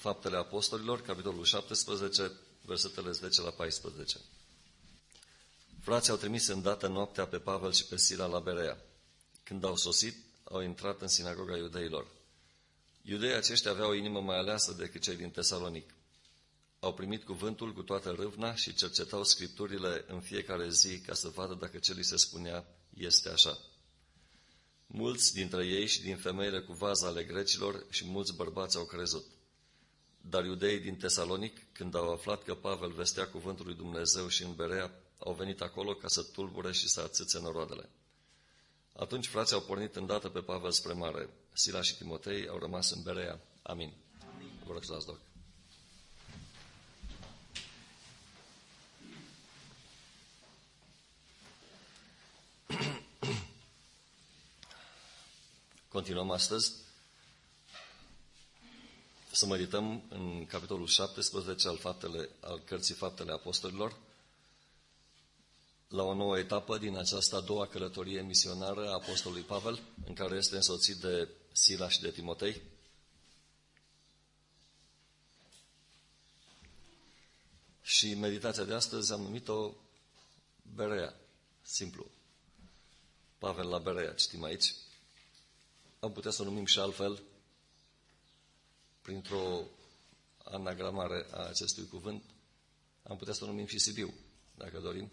Faptele Apostolilor, capitolul 17, versetele 10 la 14. Frații au trimis îndată noaptea pe Pavel și pe Sila la Berea. Când au sosit, au intrat în sinagoga iudeilor. Iudeii aceștia aveau o inimă mai aleasă decât cei din Tesalonic. Au primit cuvântul cu toată râvna și cercetau scripturile în fiecare zi ca să vadă dacă ce li se spunea este așa. Mulți dintre ei și din femeile cu vază ale grecilor și mulți bărbați au crezut. Dar iudeii din Tesalonic, când au aflat că Pavel vestea cuvântul lui Dumnezeu și în Berea, au venit acolo ca să tulbure și să atâțe noroadele. Atunci frații au pornit îndată pe Pavel spre mare. Sila și Timotei au rămas în Berea. Amin. Vă rog să dați loc. Continuăm astăzi să medităm în capitolul 17 al cărții Faptele Apostolilor, la o nouă etapă din această a doua călătorie misionară a apostolului Pavel, în care este însoțit de Sila și de Timotei. Și meditația de astăzi am numit-o Berea, simplu. Pavel la Berea, citim aici. Am putea să o numim și altfel, printr-o anagramare a acestui cuvânt, am putea să o numim și Sibiu, dacă dorim.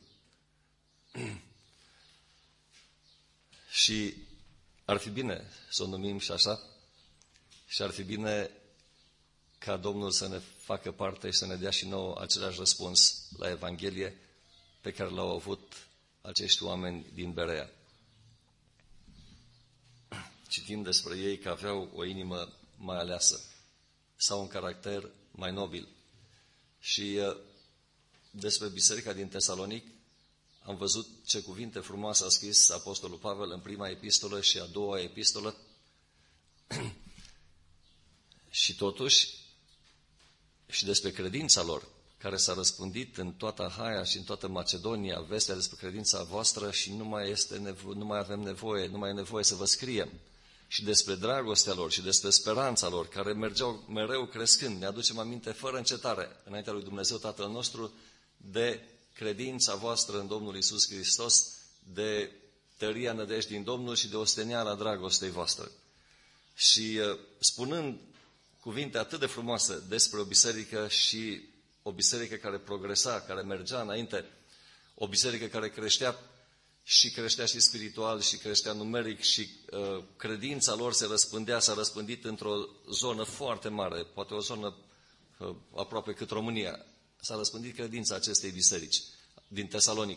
Și ar fi bine să o numim și așa, și ar fi bine ca Domnul să ne facă parte și să ne dea și nouă același răspuns la Evanghelie pe care l-au avut acești oameni din Berea. Citim despre ei că aveau o inimă mai aleasă sau un caracter mai nobil. Și despre biserica din Tesalonic am văzut ce cuvinte frumoase a scris apostolul Pavel în prima epistolă și a doua epistolă. Și totuși, și despre credința lor, care s-a răspândit în toată Ahaia și în toată Macedonia, vestea despre credința voastră și nu mai avem nevoie, nu mai e nevoie să vă scriem. Și despre dragostea lor și despre speranța lor, care mergeau mereu crescând. Ne aducem aminte fără încetare, înaintea lui Dumnezeu Tatăl nostru, de credința voastră în Domnul Iisus Hristos, de tăria nădejdii în Domnul și de osteniala dragostei voastre. Și spunând cuvinte atât de frumoase despre o biserică și o biserică care progresa, care mergea înainte, o biserică care creștea și spiritual și creștea numeric și credința lor s-a răspândit într-o zonă foarte mare, poate o zonă aproape cât România. S-a răspândit credința acestei biserici din Tesalonic.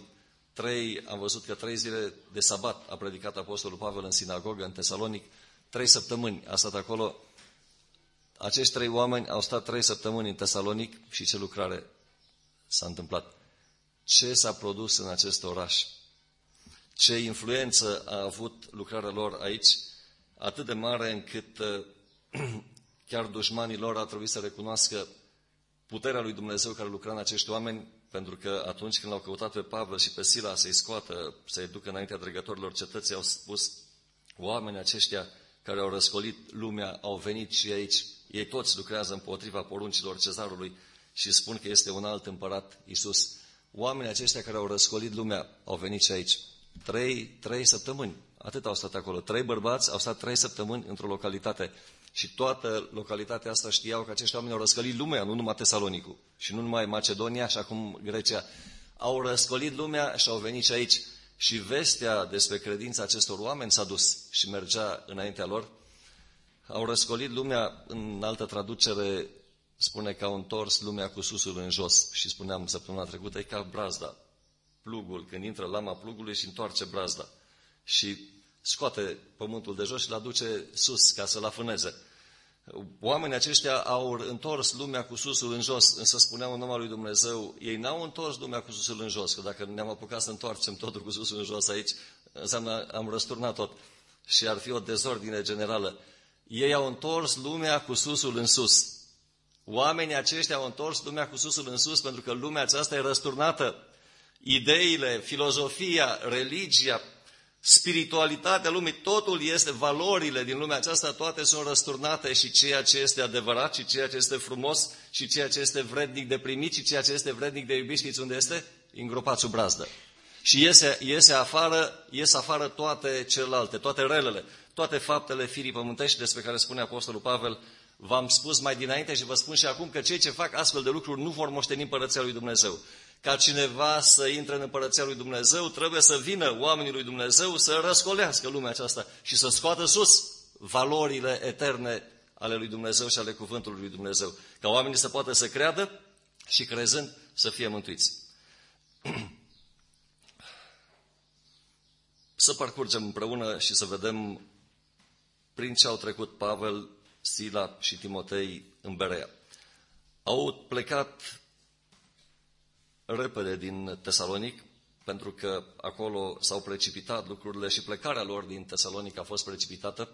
Am văzut că 3 zile de sabat a predicat apostolul Pavel în sinagogă în Tesalonic, 3 săptămâni a stat acolo. Acești 3 oameni au stat 3 săptămâni în Tesalonic și ce lucrare s-a întâmplat? Ce s-a produs în acest oraș? Ce influență a avut lucrarea lor aici, atât de mare încât chiar dușmanii lor ar trebui să recunoască puterea lui Dumnezeu care lucra în acești oameni, pentru că atunci când l-au căutat pe Pavel și pe Sila să-i scoată, să-i ducă înaintea dregătorilor cetății, au spus, oamenii aceștia care au răscolit lumea au venit și aici, ei toți lucrează împotriva poruncilor cezarului și spun că este un alt împărat, Iisus. Oamenii aceștia care au răscolit lumea au venit și aici. 3 săptămâni, atât au stat acolo. 3 bărbați au stat 3 săptămâni într-o localitate și toată localitatea asta știau că acești oameni au răscolit lumea, nu numai Tesalonicul și nu numai Macedonia și acum Grecia. Au răscolit lumea și au venit și aici. Și vestea despre credința acestor oameni s-a dus și mergea înaintea lor. Au răscolit lumea, în altă traducere spune că au întors lumea cu susul în jos. Și spuneam săptămâna trecută, e ca brazda. Plugul, când intră lama plugului și întoarce brazda. Și scoate pământul de jos și îl aduce sus ca să-l afâneze. Oamenii aceștia au întors lumea cu susul în jos, însă spuneau în numele lui Dumnezeu, ei n-au întors lumea cu susul în jos, că dacă ne-am apucat să întoarcem totul cu susul în jos aici, înseamnă am răsturnat tot și ar fi o dezordine generală. Ei au întors lumea cu susul în sus. Oamenii aceștia au întors lumea cu susul în sus pentru că lumea aceasta e răsturnată. Ideile, filozofia, religia, spiritualitatea lumii, totul este, valorile din lumea aceasta, toate sunt răsturnate și ceea ce este adevărat și ceea ce este frumos și ceea ce este vrednic de primit și ceea ce este vrednic de iubit, știți unde este? Îngropat sub brazdă. Și iese afară toate celelalte, toate relele, toate faptele firii pământești despre care spune Apostolul Pavel. V-am spus mai dinainte și vă spun și acum că cei ce fac astfel de lucruri nu vor moșteni împărăția lui Dumnezeu. Ca cineva să intre în împărăția lui Dumnezeu, trebuie să vină oamenii lui Dumnezeu să răscolească lumea aceasta și să scoată sus valorile eterne ale lui Dumnezeu și ale cuvântului lui Dumnezeu. Ca oamenii să poată să creadă și crezând să fie mântuiți. Să parcurgem împreună și să vedem prin ce au trecut Pavel, Sila și Timotei în Berea. Au plecat repede din Tesalonic, pentru că acolo s-au precipitat lucrurile și plecarea lor din Tesalonic a fost precipitată.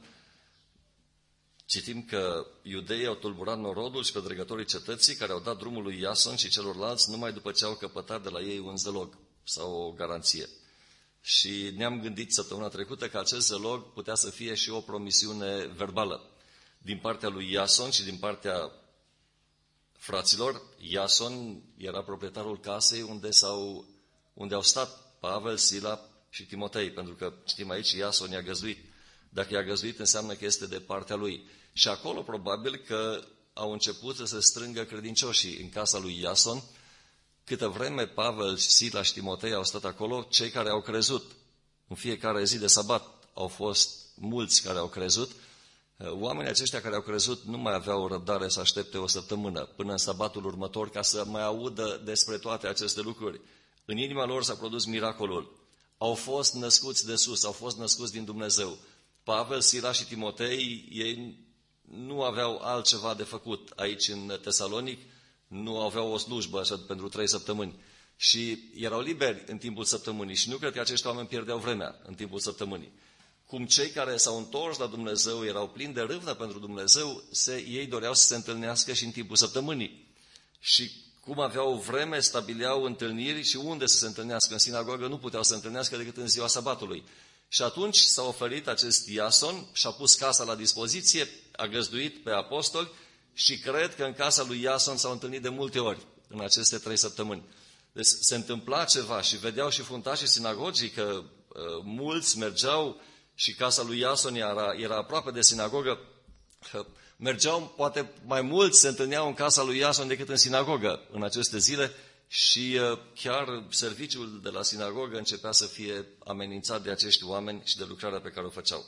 Citim că iudeii au tulburat norodul și pe dregătorii cetății, care au dat drumul lui Iason și celorlalți numai după ce au căpătat de la ei un zelog sau o garanție. Și ne-am gândit săptămâna trecută că acest zelog putea să fie și o promisiune verbală din partea lui Iason și din partea fraților. Iason era proprietarul casei unde au stat Pavel, Sila și Timotei, pentru că știm aici, Iason i-a găzduit. Dacă i-a găzduit, înseamnă că este de partea lui. Și acolo probabil că au început să se strângă credincioșii în casa lui Iason. Câtă vreme Pavel, Sila și Timotei au stat acolo, cei care au crezut în fiecare zi de sabat au fost mulți care au crezut. Oamenii aceștia care au crezut nu mai aveau răbdare să aștepte o săptămână până în sabatul următor ca să mai audă despre toate aceste lucruri. În inima lor s-a produs miracolul. Au fost născuți de sus, au fost născuți din Dumnezeu. Pavel, Sila și Timotei, ei nu aveau altceva de făcut aici în Tesalonic, nu aveau o slujbă așa, pentru 3 săptămâni. Și erau liberi în timpul săptămânii și nu cred că acești oameni pierdeau vremea în timpul săptămânii. Cum cei care s-au întors la Dumnezeu erau plini de râvnă pentru Dumnezeu, ei doreau să se întâlnească și în timpul săptămânii. Și cum aveau vreme, stabileau întâlniri și unde să se întâlnească. În sinagogă nu puteau să se întâlnească decât în ziua sabatului. Și atunci s-a oferit acest Iason și-a pus casa la dispoziție, a găzduit pe apostoli și cred că în casa lui Iason s-au întâlnit de multe ori în aceste 3 săptămâni. Deci se întâmpla ceva și vedeau și fruntașii sinagogii că mulți mergeau și casa lui Iason era aproape de sinagogă. Mergeau, poate mai mulți se întâlneau în casa lui Iason decât în sinagogă în aceste zile și chiar serviciul de la sinagogă începea să fie amenințat de acești oameni și de lucrarea pe care o făceau.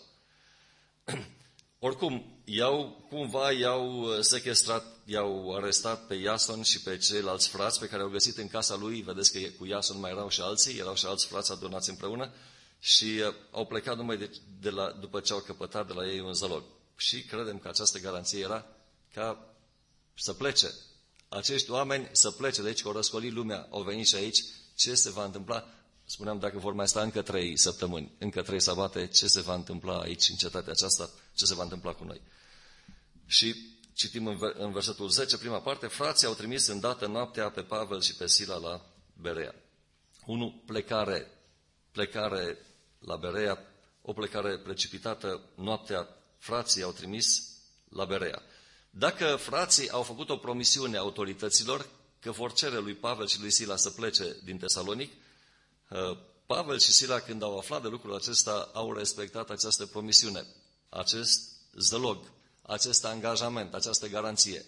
Oricum, i-au sequestrat, i-au arestat pe Iason și pe ceilalți frați pe care au găsit în casa lui. Vedeți că cu Iason mai erau și alții, erau și alți frați adunați împreună și au plecat numai după ce au căpătat de la ei un zălog. Și credem că această garanție era ca să plece. Acești oameni să plece de aici, că au răscolit lumea, au venit și aici. Ce se va întâmpla? Spuneam, dacă vor mai sta încă 3 săptămâni, încă 3 sabate, ce se va întâmpla aici, în cetatea aceasta, ce se va întâmpla cu noi? Și citim în versetul 10, prima parte, frații au trimis îndată noaptea pe Pavel și pe Sila la Berea. 1. Plecare la Berea, o plecare precipitată, noaptea frații au trimis la Berea. Dacă frații au făcut o promisiune autorităților că vor cere lui Pavel și lui Sila să plece din Tesalonic, Pavel și Sila, când au aflat de lucrul acesta, au respectat această promisiune, acest zălog, acest angajament, această garanție.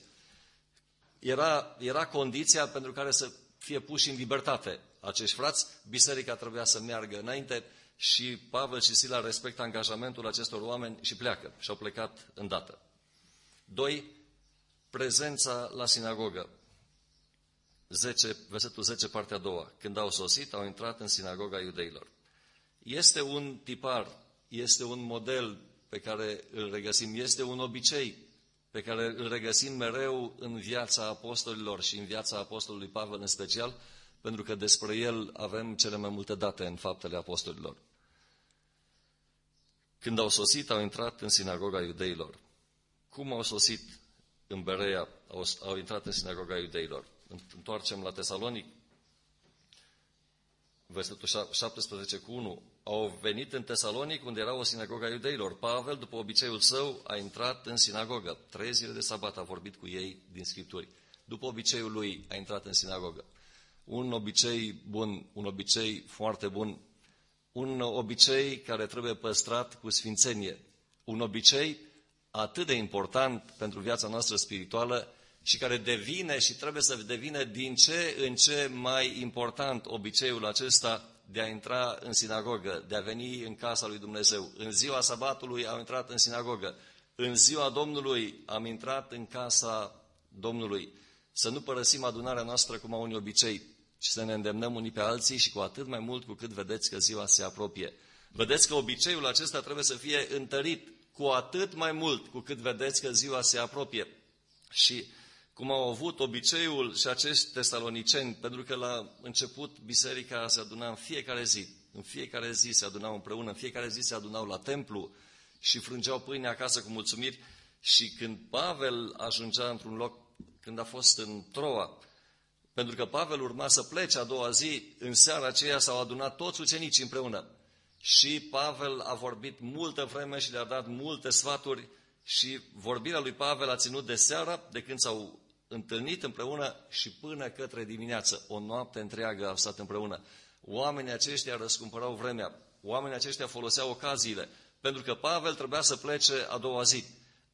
Era condiția pentru care să fie puși în libertate acești frați. Biserica trebuia să meargă înainte și Pavel și Sila respectă angajamentul acestor oameni și pleacă și au plecat îndată. 2. Prezența la sinagogă. Versetul 10, partea a doua. Când au sosit, au intrat în sinagoga iudeilor. Este un tipar, este un model pe care îl regăsim, este un obicei pe care îl regăsim mereu în viața apostolilor și în viața apostolului Pavel în special, pentru că despre el avem cele mai multe date în Faptele Apostolilor. Când au sosit, au intrat în sinagoga iudeilor. Cum au sosit în Berea, au intrat în sinagoga iudeilor? Întoarcem la Tesalonic. versetul 17:1, au venit în Tesalonic, unde era o sinagogă a iudeilor. Pavel, după obiceiul său, a intrat în sinagogă. 3 zile de sabat a vorbit cu ei din Scripturi. După obiceiul lui a intrat în sinagogă. Un obicei bun, un obicei foarte bun, un obicei care trebuie păstrat cu sfințenie. Un obicei atât de important pentru viața noastră spirituală și care devine și trebuie să devină din ce în ce mai important obiceiul acesta de a intra în sinagogă, de a veni în casa lui Dumnezeu. În ziua sabatului am intrat în sinagogă. În ziua Domnului am intrat în casa Domnului. Să nu părăsim adunarea noastră cum au unii obicei, ci să ne îndemnăm unii pe alții și cu atât mai mult cu cât vedeți că ziua se apropie. Vedeți că obiceiul acesta trebuie să fie întărit cu atât mai mult cu cât vedeți că ziua se apropie. Și cum au avut obiceiul și acești tesaloniceni, pentru că la început biserica se aduna în fiecare zi se adunau împreună, în fiecare zi se adunau la templu și frângeau pâine acasă cu mulțumiri. Și când Pavel ajungea într-un loc, când a fost în Troa, pentru că Pavel urma să plece a doua zi, în seara aceea s-au adunat toți ucenicii împreună. Și Pavel a vorbit multă vreme și le-a dat multe sfaturi și vorbirea lui Pavel a ținut de seara, de când s-au întâlnit împreună și până către dimineață. O noapte întreagă au stat împreună. Oamenii aceștia răscumpărau vremea, oamenii aceștia foloseau ocaziile, pentru că Pavel trebuia să plece a doua zi.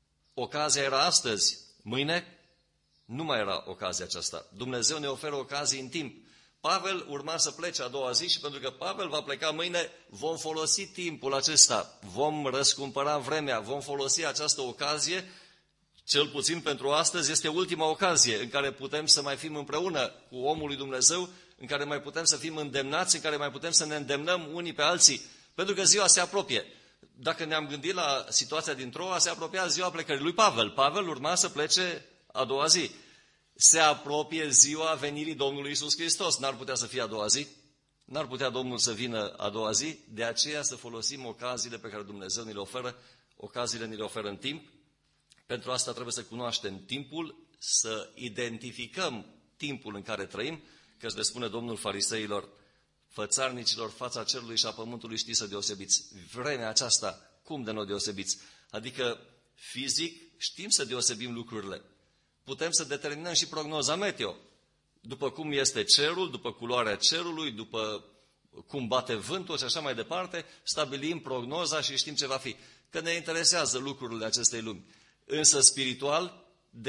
Ocazia era astăzi, mâine nu mai era ocazia aceasta. Dumnezeu ne oferă ocazii în timp. Pavel urma să plece a doua zi și pentru că Pavel va pleca mâine, vom folosi timpul acesta, vom răscumpăra vremea, vom folosi această ocazie, cel puțin pentru astăzi este ultima ocazie în care putem să mai fim împreună cu omul lui Dumnezeu, în care mai putem să fim îndemnați, în care mai putem să ne îndemnăm unii pe alții, pentru că ziua se apropie. Dacă ne-am gândit la situația din Troa, se apropia ziua plecării lui Pavel. Pavel urma să plece a doua zi. Se apropie ziua venirii Domnului Iisus Hristos. N-ar putea să fie a doua zi? N-ar putea Domnul să vină a doua zi? De aceea să folosim ocaziile pe care Dumnezeu ni le oferă. Ocaziile ni le oferă în timp. Pentru asta trebuie să cunoaștem timpul, să identificăm timpul în care trăim, căci le spune Domnul fariseilor, fățarnicilor, fața cerului și a pământului știți să deosebiți. Vremea aceasta, cum de nu o deosebiți? Adică fizic știm să deosebim lucrurile. Putem să determinăm și prognoza meteo. După cum este cerul, după culoarea cerului, după cum bate vântul și așa mai departe, stabilim prognoza și știm ce va fi. Că ne interesează lucrurile acestei lumi. Însă spiritual,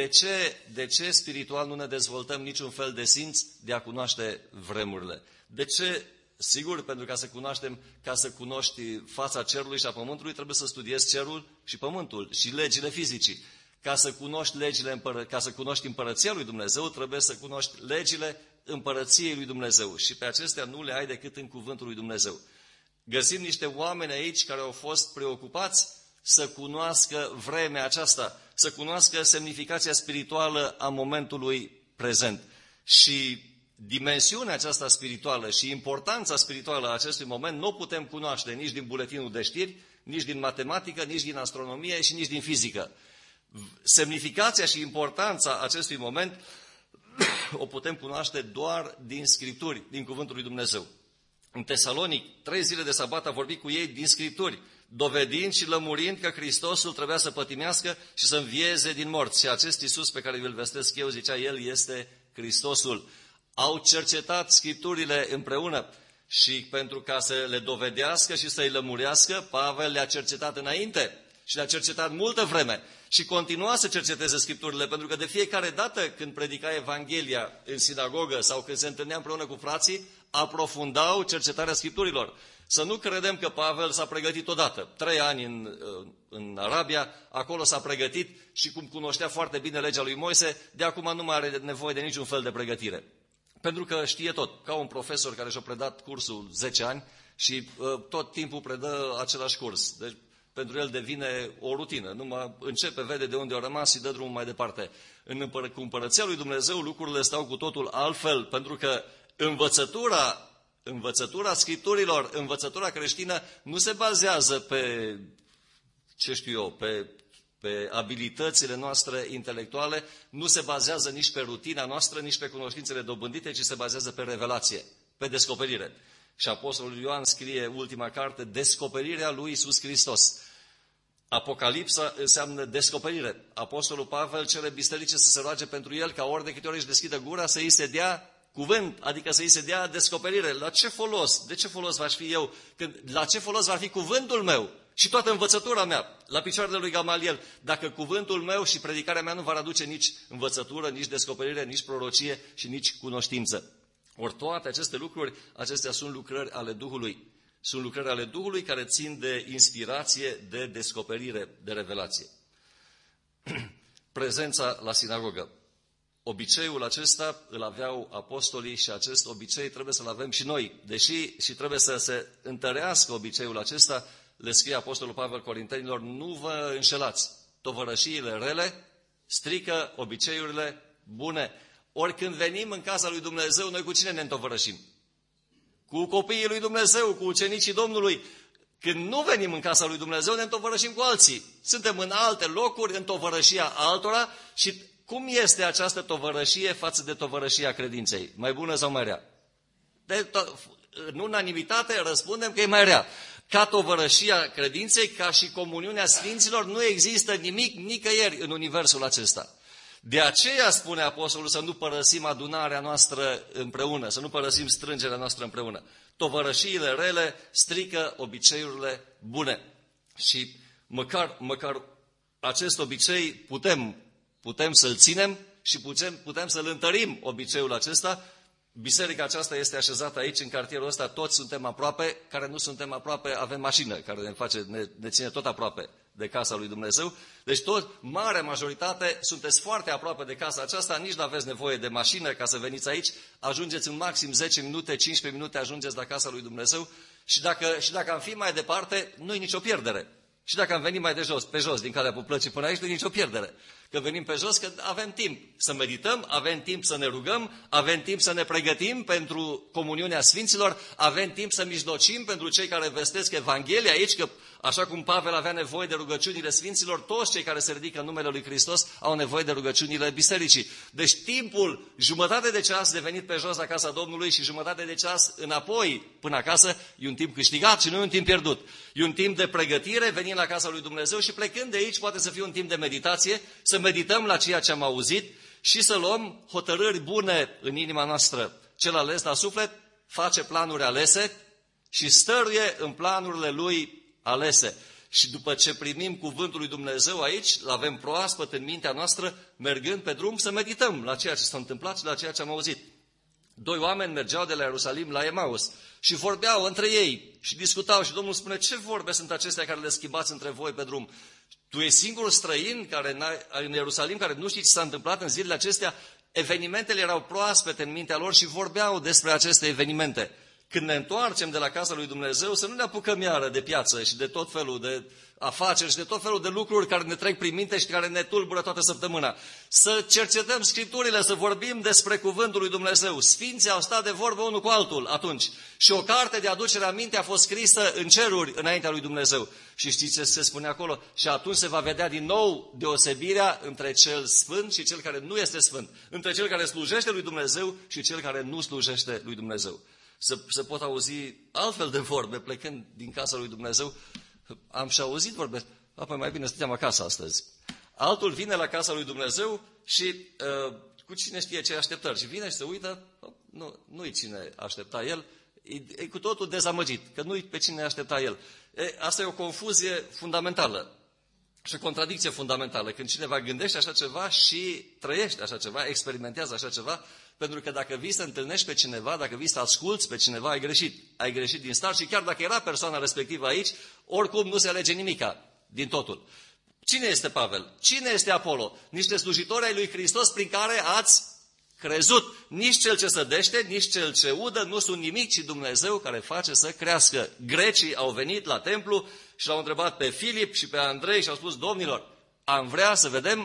de ce spiritual nu ne dezvoltăm niciun fel de simț de a cunoaște vremurile? De ce? Sigur, pentru ca să cunoști fața cerului și a pământului, trebuie să studiezi cerul și pământul și legile fizicii. Ca să cunoști împărăția lui Dumnezeu, trebuie să cunoști legile împărăției lui Dumnezeu. Și pe acestea nu le ai decât în cuvântul lui Dumnezeu. Găsim niște oameni aici care au fost preocupați să cunoască vremea aceasta, să cunoască semnificația spirituală a momentului prezent. Și dimensiunea aceasta spirituală și importanța spirituală a acestui moment nu o putem cunoaște nici din buletinul de știri, nici din matematică, nici din astronomie și nici din fizică. Semnificația și importanța acestui moment o putem cunoaște doar din Scripturi, din Cuvântul lui Dumnezeu. În Tesalonic, 3 zile de sabat a vorbit cu ei din Scripturi, dovedind și lămurind că Hristosul trebuia să pătimească și să învieze din morți. Și acest Iisus pe care îl vestesc eu, zicea, El este Hristosul. Au cercetat Scripturile împreună și pentru ca să le dovedească și să-i lămurească, Pavel le-a cercetat înainte și le-a cercetat multă vreme. Și continua să cerceteze Scripturile, pentru că de fiecare dată când predica Evanghelia în sinagogă sau când se întâlnea împreună cu frații, aprofundau cercetarea Scripturilor. Să nu credem că Pavel s-a pregătit odată. 3 ani în Arabia, acolo s-a pregătit și cum cunoștea foarte bine legea lui Moise, de acum nu mai are nevoie de niciun fel de pregătire. Pentru că știe tot, ca un profesor care și-a predat cursul 10 ani și tot timpul predă același curs. Deci pentru el devine o rutină. Numai începe, vede de unde a rămas și dă drumul mai departe. Cu împărăția lui Dumnezeu lucrurile stau cu totul altfel, pentru că învățătura Scripturilor, învățătura creștină nu se bazează pe, pe abilitățile noastre intelectuale, nu se bazează nici pe rutina noastră, nici pe cunoștințele dobândite, ci se bazează pe revelație, pe descoperire. Și Apostolul Ioan scrie ultima carte, descoperirea lui Iisus Hristos. Apocalipsa înseamnă descoperire. Apostolul Pavel cere bisericii să se roage pentru el ca ori de câte ori își deschidă gura să îi se dea cuvânt, adică să îi se dea descoperire. La ce folos? De ce folos v-aș fi eu? La ce folos va fi cuvântul meu și toată învățătura mea la picioarele lui Gamaliel? Dacă cuvântul meu și predicarea mea nu va aduce nici învățătură, nici descoperire, nici prorocie și nici cunoștință. Ori toate aceste lucruri, acestea sunt lucrări ale Duhului. Sunt lucrări ale Duhului care țin de inspirație, de descoperire, de revelație. Prezența la sinagogă. Obiceiul acesta îl aveau apostolii și acest obicei trebuie să-l avem și noi. Deși și trebuie să se întărească obiceiul acesta, le scrie Apostolul Pavel Corintenilor, nu vă înșelați. Tovărășiile rele strică obiceiurile bune. Ori când venim în casa lui Dumnezeu, noi cu cine ne întovărășim? Cu copiii lui Dumnezeu, cu ucenicii Domnului. Când nu venim în casa lui Dumnezeu, ne întovărășim cu alții. Suntem în alte locuri, în tovărășia altora și cum este această tovărășie față de tovărășia credinței? Mai bună sau mai rea? În unanimitate răspundem că e mai rea. Ca tovărășia credinței, ca și comuniunea sfinților, nu există nimic nicăieri în universul acesta. De aceea spune Apostolul să nu părăsim adunarea noastră împreună, să nu părăsim strângerea noastră împreună. Tovărășiile rele strică obiceiurile bune. Și măcar acest obicei putem să-l ținem și putem să-l întărim, obiceiul acesta. Biserica aceasta este așezată aici, în cartierul ăsta, toți suntem aproape, care nu suntem aproape, avem mașină, care ne ține tot aproape de casa lui Dumnezeu. Deci marea majoritate, sunteți foarte aproape de casa aceasta, nici nu aveți nevoie de mașină ca să veniți aici, ajungeți în maxim 10 minute, 15 minute, ajungeți la casa lui Dumnezeu și dacă am fi mai departe, nu e nicio pierdere. Și dacă am venit mai de jos, pe jos, din calea Puplăcii până aici, nu e nicio pierdere. Că venim pe jos, că avem timp să medităm, avem timp să ne rugăm, avem timp să ne pregătim pentru comuniunea Sfinților, avem timp să mijlocim pentru cei care vestesc Evanghelia aici, că așa cum Pavel avea nevoie de rugăciunile Sfinților, toți cei care se ridică în numele lui Hristos au nevoie de rugăciunile bisericii. Deci timpul, jumătate de ceas de venit pe jos la casa Domnului și jumătate de ceas înapoi până acasă, e un timp câștigat și nu e un timp pierdut. E un timp de pregătire, venind la casa lui Dumnezeu și plecând de aici poate să fie un timp de meditație, să medităm la ceea ce am auzit și să luăm hotărâri bune în inima noastră. Cel ales la suflet face planuri alese și stăruie în planurile lui alese. Și după ce primim cuvântul lui Dumnezeu aici, îl avem proaspăt în mintea noastră, mergând pe drum să medităm la ceea ce s-a întâmplat și la ceea ce am auzit. 2 oameni mergeau de la Ierusalim la Emaus și vorbeau între ei și discutau și Domnul spune, ce vorbe sunt acestea care le schimbați între voi pe drum? Tu ești singurul străin în Ierusalim care nu știi ce s-a întâmplat în zilele acestea? Evenimentele erau proaspete în mintea lor și vorbeau despre aceste evenimente. Când ne întoarcem de la casa lui Dumnezeu, să nu ne apucăm iară de piață și de tot felul de afaceri și de tot felul de lucruri care ne trec prin minte și care ne tulbură toată săptămâna. Să cercetăm Scripturile, să vorbim despre cuvântul lui Dumnezeu. Sfinții au stat de vorbă unul cu altul atunci. Și o carte de aducere aminte a fost scrisă în ceruri înaintea lui Dumnezeu. Și știți ce se spune acolo? Și atunci se va vedea din nou deosebirea între cel sfânt și cel care nu este sfânt. Între cel care slujește lui Dumnezeu și cel care nu slujește lui Dumnezeu. Să pot auzi altfel de vorbe plecând din casa lui Dumnezeu. Am și auzit vorbe. Apoi mai bine stăteam acasă astăzi. Altul vine la casa lui Dumnezeu și cu cine știe ce așteptări. Și vine și se uită, nu-i cine aștepta el, e cu totul dezamăgit, că nu-i pe cine aștepta el. Asta e o confuzie fundamentală și o contradicție fundamentală. Când cineva gândește așa ceva și trăiește așa ceva, experimentează așa ceva, pentru că dacă vii să întâlnești pe cineva, dacă vii să asculți pe cineva, ai greșit. Ai greșit din start și chiar dacă era persoana respectivă aici, oricum nu se alege nimica din totul. Cine este Pavel? Cine este Apollo? Niște slujitori ai lui Hristos prin care ați crezut. Nici cel ce sădește, nici cel ce udă nu sunt nimic, ci Dumnezeu care face să crească. Grecii au venit la templu și l-au întrebat pe Filip și pe Andrei și au spus, domnilor, am vrea să vedem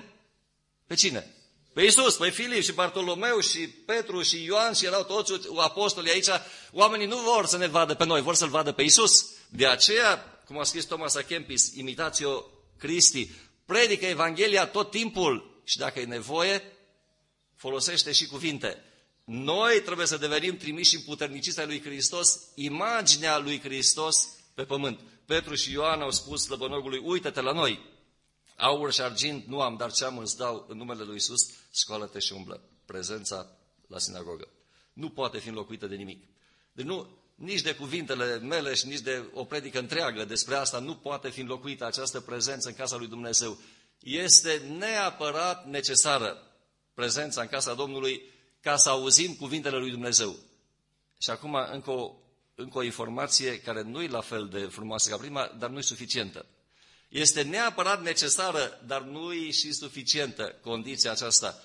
pe cine? Pe Iisus, pe Filip și Bartolomeu și Petru și Ioan și erau toți apostolii aici. Oamenii nu vor să ne vadă pe noi, vor să-L vadă pe Iisus. De aceea, cum a scris Thomas à Kempis, Imitatio Christi, predică Evanghelia tot timpul și dacă e nevoie, folosește și cuvinte. Noi trebuie să devenim trimiși împuterniciți ai lui Hristos, imaginea lui Hristos pe pământ. Petru și Ioan au spus slăbănogului, uită-te la noi. Aur și argint nu am, dar ce am îți dau în numele lui Iisus, scoală-te și umblă. Prezența la sinagogă. Nu poate fi înlocuită de nimic. Deci nici de cuvintele mele și nici de o predică întreagă despre asta nu poate fi înlocuită această prezență în casa lui Dumnezeu. Este neapărat necesară prezența în casa Domnului ca să auzim cuvintele lui Dumnezeu. Și acum încă o informație care nu e la fel de frumoasă ca prima, dar nu e suficientă. Este neapărat necesară, dar nu e și suficientă condiția aceasta.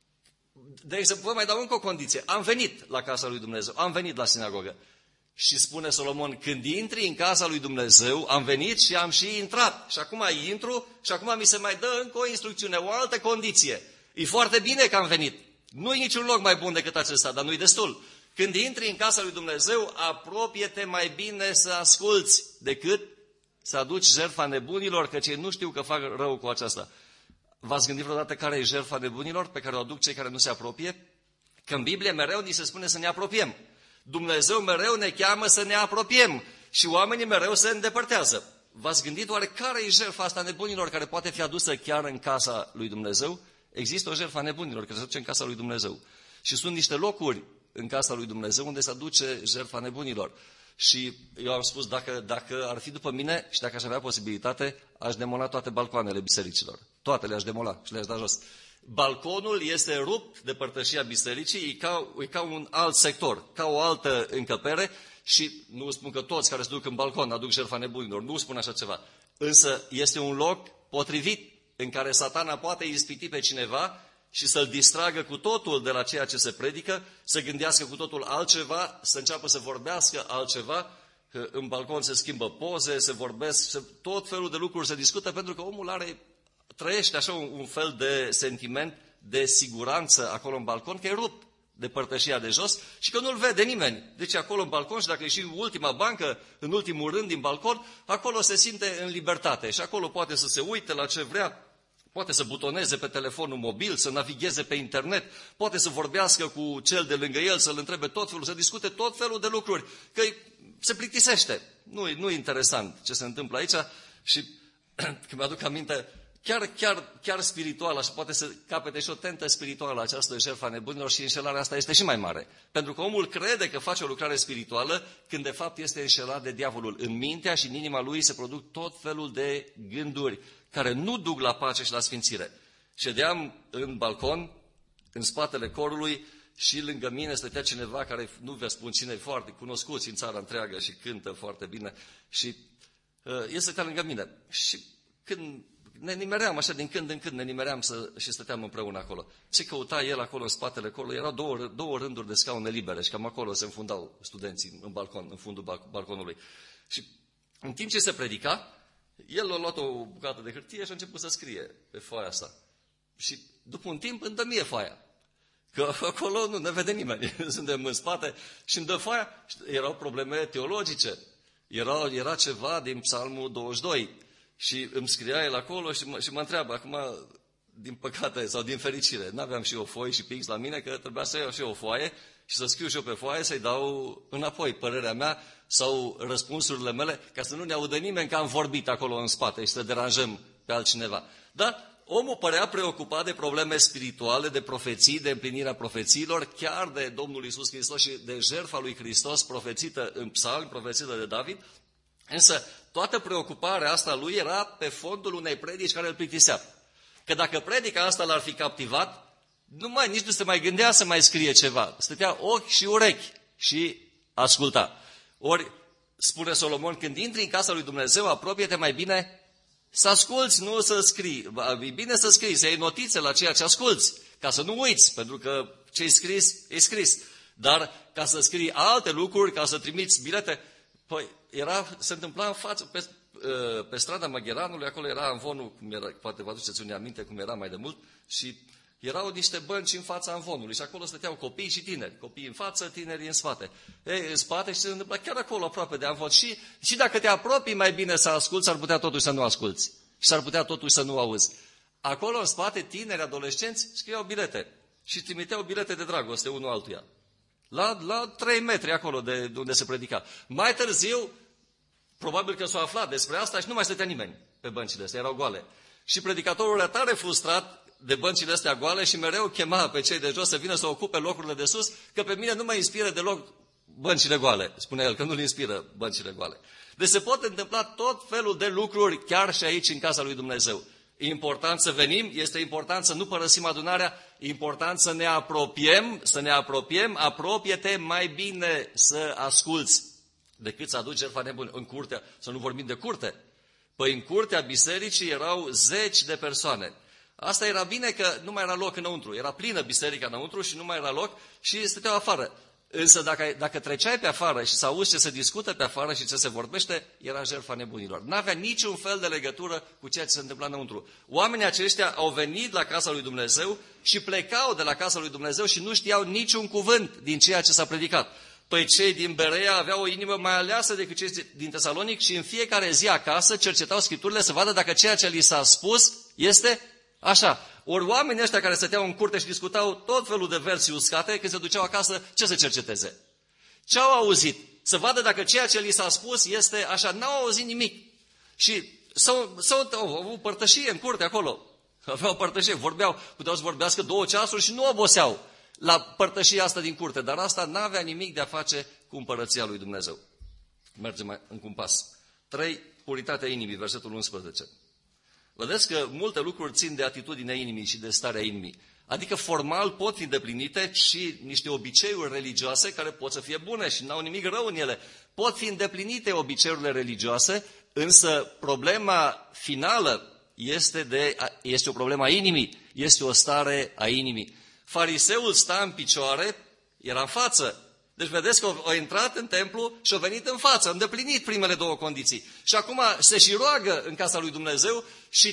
De exemplu, vă mai dau încă o condiție. Am venit la casa lui Dumnezeu, am venit la sinagogă. Și spune Solomon, când intri în casa lui Dumnezeu, am venit și am și intrat. Și acum intru și acum mi se mai dă încă o instrucțiune, o altă condiție. E foarte bine că am venit. Nu e niciun loc mai bun decât acesta, dar nu-i destul. Când intri în casa lui Dumnezeu, apropie-te mai bine să asculți decât să aduci jertfa nebunilor, că cei nu știu că fac rău cu aceasta. V-ați gândit vreodată care e jertfa nebunilor pe care o aduc cei care nu se apropie? Că în Biblie mereu ni se spune să ne apropiem. Dumnezeu mereu ne cheamă să ne apropiem și oamenii mereu se îndepărtează. V-ați gândit oare care e jertfa asta nebunilor care poate fi adusă chiar în casa lui Dumnezeu? Există o jertfă a nebunilor care se duce în casa lui Dumnezeu. Și sunt niște locuri în casa lui Dumnezeu unde se aduce jertfa nebunilor. Și eu am spus, dacă ar fi după mine și dacă aș avea posibilitate, aș demola toate balcoanele bisericilor. Toate le-aș demola și le-aș da jos. Balconul este rupt de părtășia bisericii, e ca un alt sector, ca o altă încăpere și nu spun că toți care se duc în balcon aduc jertfa nebunilor, nu spun așa ceva. Însă este un loc potrivit în care Satana poate ispiti pe cineva și să-l distragă cu totul de la ceea ce se predică, să gândească cu totul altceva, să înceapă să vorbească altceva, că în balcon se schimbă poze, se vorbesc, tot felul de lucruri se discută, pentru că omul trăiește așa un fel de sentiment de siguranță acolo în balcon, că e rupt de părtășia de jos și că nu-l vede nimeni. Deci acolo în balcon și dacă e și ultima bancă, în ultimul rând din balcon, acolo se simte în libertate și acolo poate să se uite la ce vrea, poate să butoneze pe telefonul mobil, să navigheze pe internet, poate să vorbească cu cel de lângă el, să-l întrebe tot felul, să discute tot felul de lucruri, că se plictisește. Nu e interesant ce se întâmplă aici și când mi-aduc aminte, chiar spirituală, și poate să capete și o tentă spirituală această jertfa nebunilor și înșelarea asta este și mai mare. Pentru că omul crede că face o lucrare spirituală când de fapt este înșelat de diavolul. În mintea și în inima lui se produc tot felul de gânduri care nu duc la pace și la sfințire. Ședeam în balcon, în spatele corului și lângă mine stătea cineva care, nu vă spun cine, e foarte cunoscut în țara întreagă și cântă foarte bine și el stătea lângă mine. Și când ne nimeream așa, din când în când ne nimeream și stăteam împreună acolo. Ce căuta el acolo în spatele corului? Erau două rânduri de scaune libere și cam acolo se înfundau studenții în balcon, în fundul balconului. Și în timp ce se predica, el a luat o bucată de hârtie și a început să scrie pe foaia asta. Și după un timp îmi dă mie foaia. Că acolo nu ne vede nimeni. Suntem în spate și îmi dă foaia. Erau probleme teologice. Era ceva din Psalmul 22. Și îmi scria el acolo și mă întreabă, acum, din păcate sau din fericire, n-aveam și o foaie și pix la mine, că trebuia să iau și o foaie și să scriu și eu pe foaie, să-i dau înapoi părerea mea sau răspunsurile mele, ca să nu ne audă nimeni că am vorbit acolo în spate și să deranjăm pe altcineva. Dar omul părea preocupat de probleme spirituale, de profeții, de împlinirea profețiilor, chiar de Domnul Iisus Hristos și de jertfa lui Hristos profețită în Psalm, profețită de David. Însă toată preocuparea asta lui era pe fondul unei predici care îl plictisea. Că dacă predica asta l-ar fi captivat, nici nu se mai gândea să mai scrie ceva. Stătea ochi și urechi și asculta. Ori, spune Solomon, când intri în casa lui Dumnezeu, apropie-te mai bine să asculți, nu să scrii. E bine să scrii, să iei notițe la ceea ce asculți, ca să nu uiți, pentru că ce-i scris, e scris. Dar ca să scrii alte lucruri, ca să trimiți bilete, păi se întâmpla în față, pe strada Magheranului, acolo era amvonul, poate vă aduceți unii aminte cum era mai de mult, și erau niște bănci în fața amvonului și acolo stăteau copii și tineri. Copiii în față, tinerii în spate. În spate și se întâmpla chiar acolo, aproape de amvon. Și dacă te apropii mai bine să asculți, s-ar putea totuși să nu asculți. Și s-ar putea totuși să nu auzi. Acolo în spate, tineri, adolescenți, scriau bilete și trimiteau bilete de dragoste unul altuia. La 3 metri acolo de unde se predica. Mai târziu, probabil că s-a aflat despre asta și nu mai stătea nimeni pe băncile astea, erau goale. Și predicatorul era tare frustrat de băncile astea goale și mereu chema pe cei de jos să vină să ocupe locurile de sus, că pe mine nu mă inspiră deloc băncile goale, spunea el, că nu-l inspiră băncile goale. Deci se pot întâmpla tot felul de lucruri chiar și aici în casa lui Dumnezeu. E important să venim, este important să nu părăsim adunarea, e important să ne apropiem, apropie-te mai bine să asculți decât să aduci jertfa nebună în curtea, să nu vorbim de curte. Păi în curtea bisericii erau 10 de persoane. Asta era bine că nu mai era loc înăuntru, era plină biserica înăuntru și nu mai era loc și stăteau afară. Însă dacă treceai pe afară și să auzi ce se discută pe afară și ce se vorbește, era jertfa nebunilor. N-avea niciun fel de legătură cu ceea ce se întâmpla înăuntru. Oamenii aceștia au venit la casa lui Dumnezeu și plecau de la casa lui Dumnezeu și nu știau niciun cuvânt din ceea ce s-a predicat. Păi cei din Berea aveau o inimă mai aleasă decât cei din Tesalonic și în fiecare zi acasă cercetau Scripturile să vadă dacă ceea ce li s-a spus este așa. Ori oamenii ăștia care stăteau în curte și discutau tot felul de versii uscate, când se duceau acasă, ce să cerceteze? Ce au auzit? Să vadă dacă ceea ce li s-a spus este așa. N-au auzit nimic. Și au avut părtășie în curte acolo. Aveau părtășie, puteau să vorbească 2 ceasuri și nu oboseau la părtășia asta din curte. Dar asta n-avea nimic de a face cu împărăția lui Dumnezeu. Mergem mai încă un pas. 3. Puritatea inimii, versetul 11. Vedeți că multe lucruri țin de atitudinea inimii și de starea inimii. Adică formal pot fi îndeplinite și niște obiceiuri religioase care pot să fie bune și n-au nimic rău în ele. Pot fi îndeplinite obiceiurile religioase, însă problema finală este o problemă a inimii, este o stare a inimii. Fariseul sta în picioare, era în față. Deci vedeți că a intrat în templu și a venit în față, a îndeplinit primele 2 condiții. Și acum se și roagă în casa lui Dumnezeu și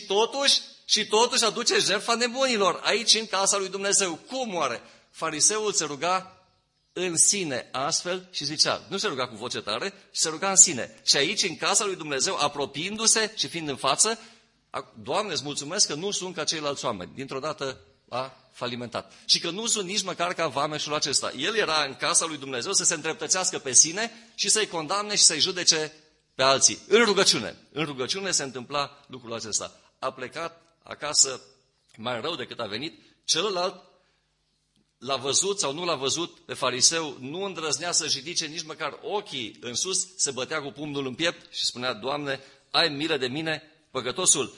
totuși aduce jertfa nebunilor aici în casa lui Dumnezeu. Cum oare? Fariseul se ruga în sine astfel și zicea, nu se ruga cu voce tare, ci se ruga în sine. Și aici în casa lui Dumnezeu, apropiindu-se și fiind în față, Doamne, îți mulțumesc că nu sunt ca ceilalți oameni. Dintr-o dată a falimentat. Și că nu sunt nici măcar ca vameșul acesta. El era în casa lui Dumnezeu să se îndreptățească pe sine și să-i condamne și să-i judece pe alții. În rugăciune. În rugăciune se întâmpla lucrul acesta. A plecat acasă mai rău decât a venit. Celălalt l-a văzut sau nu l-a văzut pe fariseu, nu îndrăznea să-și ridice nici măcar ochii în sus, se bătea cu pumnul în piept și spunea, Doamne, ai milă de mine, păcătosul.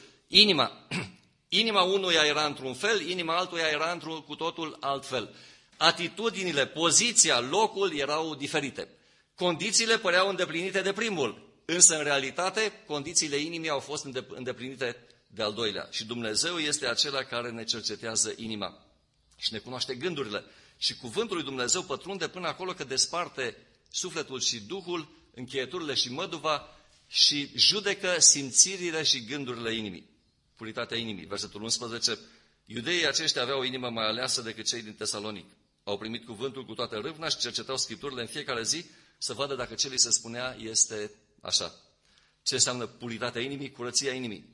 Inima unuia era într-un fel, inima altuia era într-un cu totul alt fel. Atitudinile, poziția, locul erau diferite. Condițiile păreau îndeplinite de primul, însă în realitate condițiile inimii au fost îndeplinite de al doilea. Și Dumnezeu este acela care ne cercetează inima și ne cunoaște gândurile. Și cuvântul lui Dumnezeu pătrunde până acolo că desparte sufletul și duhul, încheieturile și măduva și judecă simțirile și gândurile inimii. Puritatea inimii. Versetul 11. Iudeii aceștia aveau o inimă mai aleasă decât cei din Tesalonic. Au primit cuvântul cu toată râvna și cercetau Scripturile în fiecare zi să vadă dacă ce li se spunea este așa. Ce înseamnă puritatea inimii? Curăția inimii.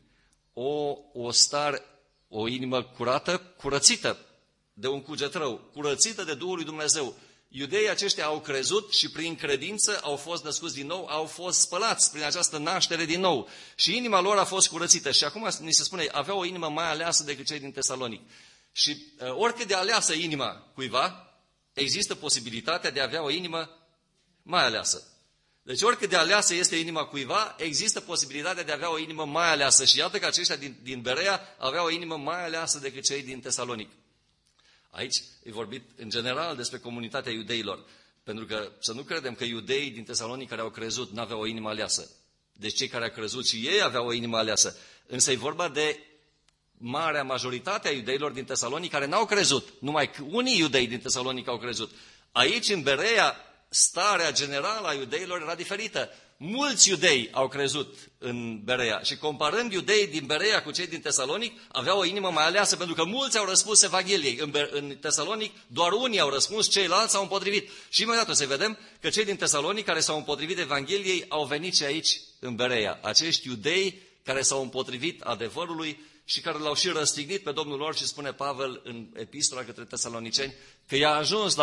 O inimă curată, curățită de un cuget rău, curățită de Duhul lui Dumnezeu. Iudeii aceștia au crezut și prin credință au fost născuți din nou, au fost spălați prin această naștere din nou. Și inima lor a fost curățită. Și acum ni se spune, aveau o inimă mai aleasă decât cei din Tesalonic. Și oricât de aleasă inima cuiva, există posibilitatea de a avea o inimă mai aleasă. Deci oricât de aleasă este inima cuiva, există posibilitatea de a avea o inimă mai aleasă. Și iată că aceștia din Berea aveau o inimă mai aleasă decât cei din Tesalonic. Aici e vorbit în general despre comunitatea iudeilor, pentru că să nu credem că iudeii din Tesalonic care au crezut n-aveau o inimă aleasă. Deci cei care au crezut și ei aveau o inimă aleasă. Însă e vorba de marea majoritate a iudeilor din Tesalonic care n-au crezut. Numai unii iudei din Tesalonic au crezut. Aici, în Berea, starea generală a iudeilor era diferită. Mulți iudei au crezut în Berea și comparând iudeii din Berea cu cei din Tesalonic, aveau o inimă mai aleasă pentru că mulți au răspuns Evangheliei. În Tesalonic doar unii au răspuns, ceilalți s-au împotrivit. Și imediat o să vedem că cei din Tesalonic care s-au împotrivit Evangheliei au venit și aici în Berea. Acești iudei care s-au împotrivit adevărului și care l-au și răstignit pe Domnul lor și spune Pavel în epistola către Tesaloniceni că i-a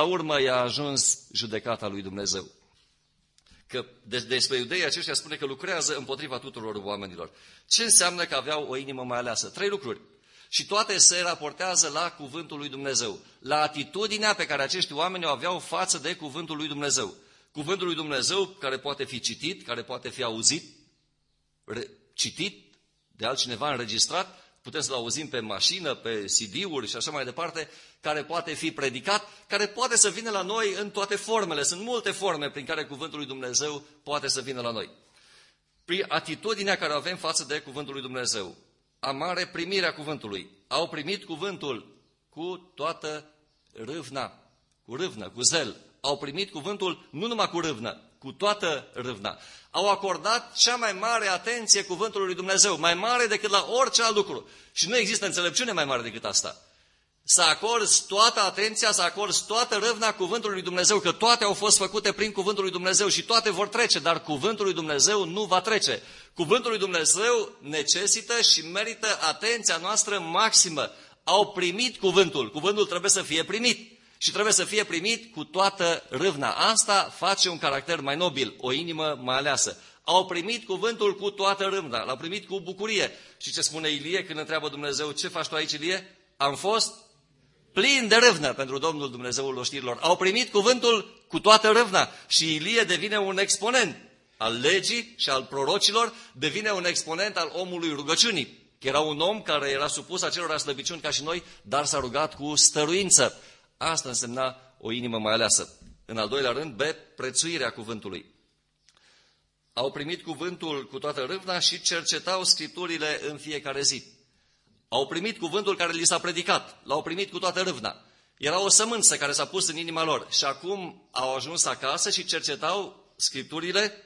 ajuns judecata lui Dumnezeu. Că despre iudeii aceștia spune că lucrează împotriva tuturor oamenilor. Ce înseamnă că aveau o inimă mai aleasă? 3 lucruri. Și toate se raportează la cuvântul lui Dumnezeu, la atitudinea pe care acești oameni o aveau față de cuvântul lui Dumnezeu. Cuvântul lui Dumnezeu care poate fi citit, care poate fi auzit, citit de altcineva, înregistrat, putem să-l auzim pe mașină, pe CD-uri și așa mai departe, care poate fi predicat, care poate să vină la noi în toate formele. Sunt multe forme prin care cuvântul lui Dumnezeu poate să vină la noi. Prin atitudinea care o avem față de cuvântul lui Dumnezeu. Amare primirea cuvântului. Au primit cuvântul cu toată râvna, cu râvnă, cu zel. Au primit cuvântul nu numai cu râvnă, cu toată râvna. Au acordat cea mai mare atenție cuvântului lui Dumnezeu, mai mare decât la orice alt lucru. Și nu există înțelepciune mai mare decât asta. Să acorzi toată atenția, să acorzi toată râvna cuvântului lui Dumnezeu, că toate au fost făcute prin cuvântul lui Dumnezeu și toate vor trece, dar cuvântul lui Dumnezeu nu va trece. Cuvântul lui Dumnezeu necesită și merită atenția noastră maximă. Au primit cuvântul, cuvântul trebuie să fie primit. Și trebuie să fie primit cu toată râvna. Asta face un caracter mai nobil, o inimă mai aleasă. Au primit cuvântul cu toată râvna, l-au primit cu bucurie. Și ce spune Ilie când întreabă Dumnezeu, ce faci tu aici, Ilie? Am fost plin de râvnă pentru Domnul Dumnezeul oștirilor. Au primit cuvântul cu toată râvna și Ilie devine un exponent al legii și al prorocilor, devine un exponent al omului rugăciunii. Era un om care era supus acelor slăbiciuni ca și noi, dar s-a rugat cu stăruință. Asta însemna o inimă mai aleasă. În al doilea rând, prețuirea cuvântului. Au primit cuvântul cu toată râvna și cercetau Scripturile în fiecare zi. Au primit cuvântul care li s-a predicat, l-au primit cu toată râvna. Era o sămânță care s-a pus în inima lor și acum au ajuns acasă și cercetau Scripturile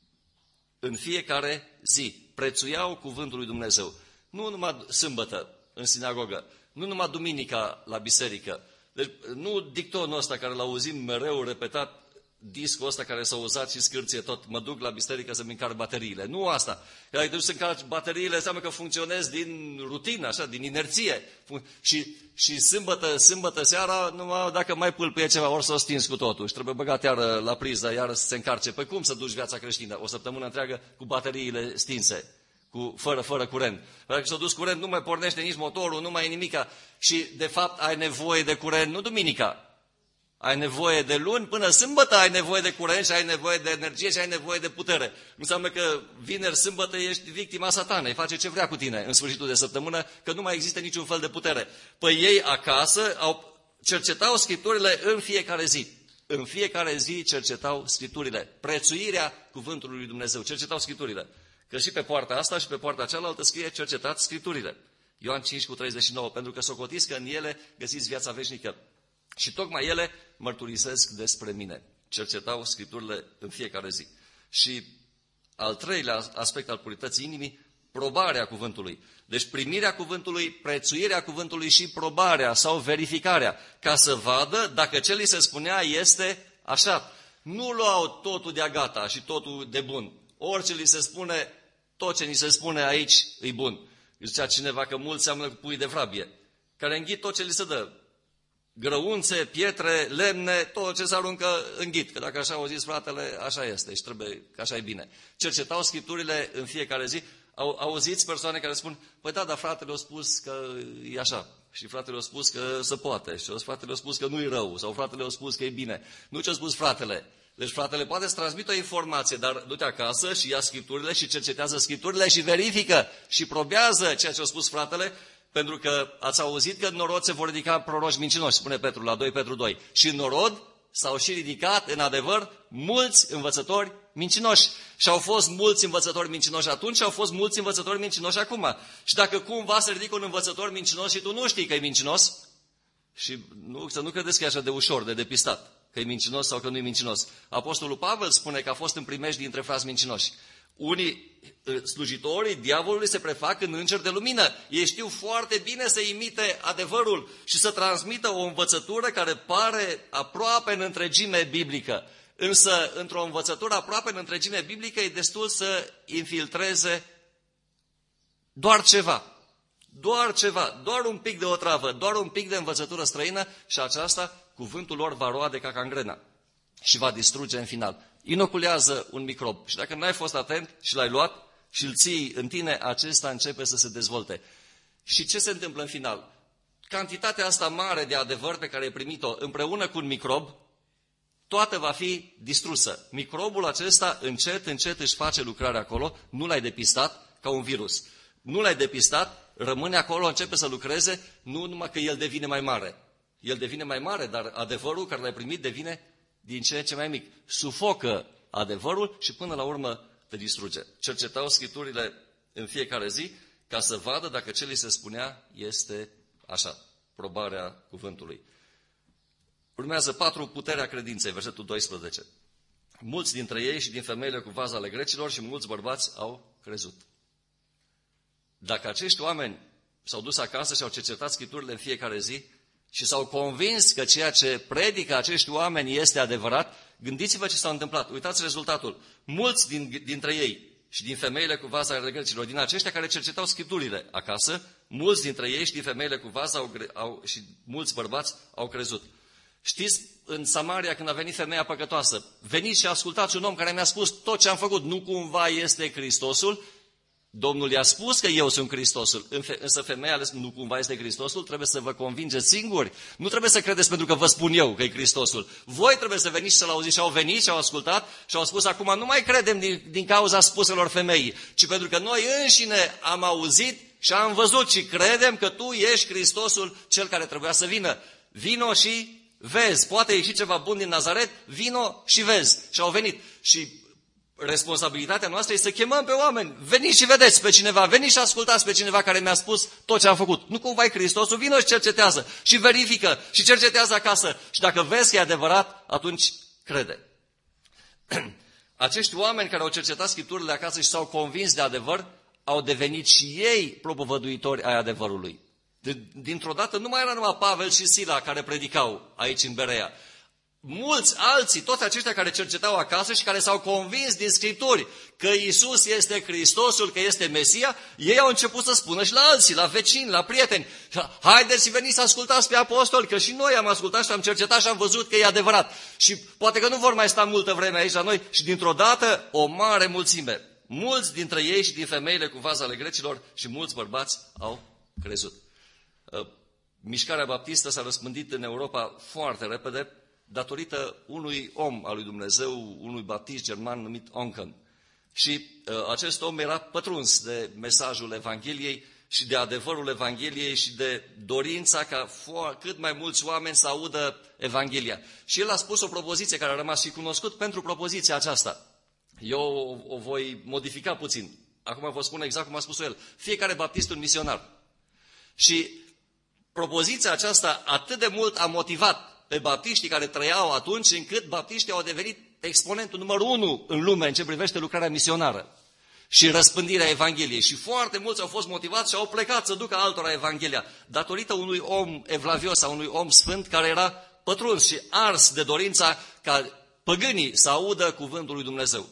în fiecare zi. Prețuiau cuvântul lui Dumnezeu. Nu numai sâmbătă în sinagogă, nu numai duminica la biserică. Deci nu dictonul ăsta care l-auzim mereu repetat, discul ăsta care s-a uzat și scârție tot, mă duc la biserică să-mi încarc bateriile. Nu asta. Că ai să încarci bateriile înseamnă că funcționezi din rutină, așa, din inerție. Și sâmbătă seara, numai dacă mai pâlpâie ceva, ori să o stinzi cu totul. Și trebuie băgat iară la priză, iară să se încarce. Păi cum să duci viața creștină? O săptămână întreagă cu bateriile stinse. Fără curent. Dacă s-a dus curent, nu mai pornește nici motorul, nu mai e nimica. Și, de fapt, ai nevoie de curent, nu duminica. Ai nevoie de luni până sâmbătă, ai nevoie de curent și ai nevoie de energie și ai nevoie de putere. Înseamnă că vineri, sâmbătă ești victima satanei, face ce vrea cu tine în sfârșitul de săptămână, că nu mai există niciun fel de putere. Păi ei acasă cercetau Scripturile în fiecare zi. În fiecare zi cercetau Scripturile. Prețuirea cuvântului lui Dumnezeu. Cercetau Scripturile. Că și pe poarta asta și pe poarta cealaltă scrie cercetați Scripturile. Ioan 5:39, pentru că socotiți că în ele găsiți viața veșnică. Și tocmai ele mărturisesc despre mine. Cercetau Scripturile în fiecare zi. Și al treilea aspect al purității inimii, probarea cuvântului. Deci primirea cuvântului, prețuirea cuvântului și probarea sau verificarea, ca să vadă dacă ce li se spunea este așa. Nu luau totul de-a gata și totul de bun. Orice li se spune, tot ce ni se spune aici e bun. Zicea cineva că mult seamănă cu pui de vrabie, care înghit tot ce li se dă. Grăunțe, pietre, lemne, tot ce se aruncă înghit. Că dacă așa au zis fratele, așa este și trebuie că așa e bine. Cercetau Scripturile în fiecare zi. Auziți persoane care spun, păi da, dar fratele a spus că e așa. Și fratele a spus că se poate. Și fratele a spus că nu e rău. Sau fratele a spus că e bine. Nu ce a spus fratele. Deci fratele poate să transmită o informație, dar du-te acasă și ia Scripturile și cercetează Scripturile și verifică și probează ceea ce a spus fratele, pentru că ați auzit că în norod se vor ridica proroci mincinoși, spune Petru la 2 Petru 2. Și în norod s-au și ridicat, în adevăr, mulți învățători mincinoși. Și au fost mulți învățători mincinoși atunci și au fost mulți învățători mincinoși acum. Și dacă cumva se ridică un învățător mincinos și tu nu știi că e mincinos, și să nu credeți că e așa de ușor, de depistat, că e mincinos sau că nu e mincinos. Apostolul Pavel spune că a fost în primejdii dintre frați mincinoși. Unii slujitorii diavolului se prefac în îngeri de lumină. Ei știu foarte bine să imite adevărul și să transmită o învățătură care pare aproape în întregime biblică. Însă, într-o învățătură aproape în întregime biblică, e destul să infiltreze doar ceva. doar ceva, doar un pic de otravă, doar un pic de învățătură străină și aceasta, cuvântul lor va roade ca gangrena și va distruge în final. Inoculează un microb și dacă nu ai fost atent și l-ai luat și îl ții în tine, acesta începe să se dezvolte. Și ce se întâmplă în final? Cantitatea asta mare de adevăr pe care ai primit-o împreună cu un microb, toată va fi distrusă. Microbul acesta încet, încet își face lucrarea acolo, nu l-ai depistat ca un virus. Nu l-ai depistat, rămâne acolo, începe să lucreze, nu numai că el devine mai mare. El devine mai mare, dar adevărul care l-ai primit devine din ce în ce mai mic. Sufocă adevărul și până la urmă te distruge. Cercetau Scripturile în fiecare zi ca să vadă dacă ce li se spunea este așa, probarea cuvântului. Urmează 4 puterea credinței, versetul 12. Mulți dintre ei și din femeile cu vaza ale grecilor și mulți bărbați au crezut. Dacă acești oameni s-au dus acasă și au cercetat Scripturile în fiecare zi și s-au convins că ceea ce predică acești oameni este adevărat, gândiți-vă ce s-a întâmplat. Uitați rezultatul. Mulți dintre ei și din femeile cu vaza ale grecilor, din aceștia care cercetau Scripturile acasă, mulți dintre ei și din femeile cu vaza și mulți bărbați au crezut. Știți, în Samaria, când a venit femeia păcătoasă, veniți și ascultați un om care mi-a spus tot ce am făcut, nu cumva este Hristosul? Domnul i-a spus că eu sunt Hristosul, însă femeia ales nu cumva este Hristosul, trebuie să vă convingeți singuri. Nu trebuie să credeți pentru că vă spun eu că e Hristosul. Voi trebuie să veniți și să-l auziți. Și au venit și au ascultat și au spus acum nu mai credem din cauza spuselor femeii, ci pentru că noi înșine am auzit și am văzut și credem că tu ești Hristosul cel care trebuia să vină. Vino și vezi, poate ieși ceva bun din Nazaret, vino și vezi. Și au venit. Și responsabilitatea noastră este să chemăm pe oameni. Veniți și vedeți pe cineva, veniți și ascultați pe cineva care mi-a spus tot ce am făcut. Nu cumva e Hristosul, vino și cercetează și verifică și cercetează acasă. Și dacă vezi că e adevărat, atunci crede. Acești oameni care au cercetat Scripturile acasă și s-au convins de adevăr, au devenit și ei propovăduitori ai adevărului. Dintr-o dată nu mai era numai Pavel și Sila care predicau aici în Berea. Mulți alții, toți aceștia care cercetau acasă și care s-au convins din Scripturi că Iisus este Hristosul, că este Mesia, ei au început să spună și la alții, la vecini, la prieteni. Haideți și veniți să ascultați pe apostoli, că și noi am ascultat și am cercetat și am văzut că e adevărat. Și poate că nu vor mai sta multă vreme aici la noi și dintr-o dată o mare mulțime. Mulți dintre ei și din femeile cu vaza ale grecilor și mulți bărbați au crezut. Mișcarea baptistă s-a răspândit în Europa foarte repede, datorită unui om al lui Dumnezeu, unui baptist german numit Oncken. Și acest om era pătruns de mesajul Evangheliei și de adevărul Evangheliei și de dorința ca cât mai mulți oameni să audă Evanghelia. Și el a spus o propoziție care a rămas și cunoscut pentru propoziția aceasta. Eu o voi modifica puțin. Acum vă spun exact cum a spus el. Fiecare baptist un misionar. Și propoziția aceasta atât de mult a motivat pe baptiștii care trăiau atunci, încât baptiștii au devenit exponentul numărul 1 în lume în ce privește lucrarea misionară și răspândirea Evangheliei. Și foarte mulți au fost motivați și au plecat să ducă altora Evanghelia, datorită unui om evlavios sau unui om sfânt care era pătruns și ars de dorința ca păgânii să audă cuvântul lui Dumnezeu.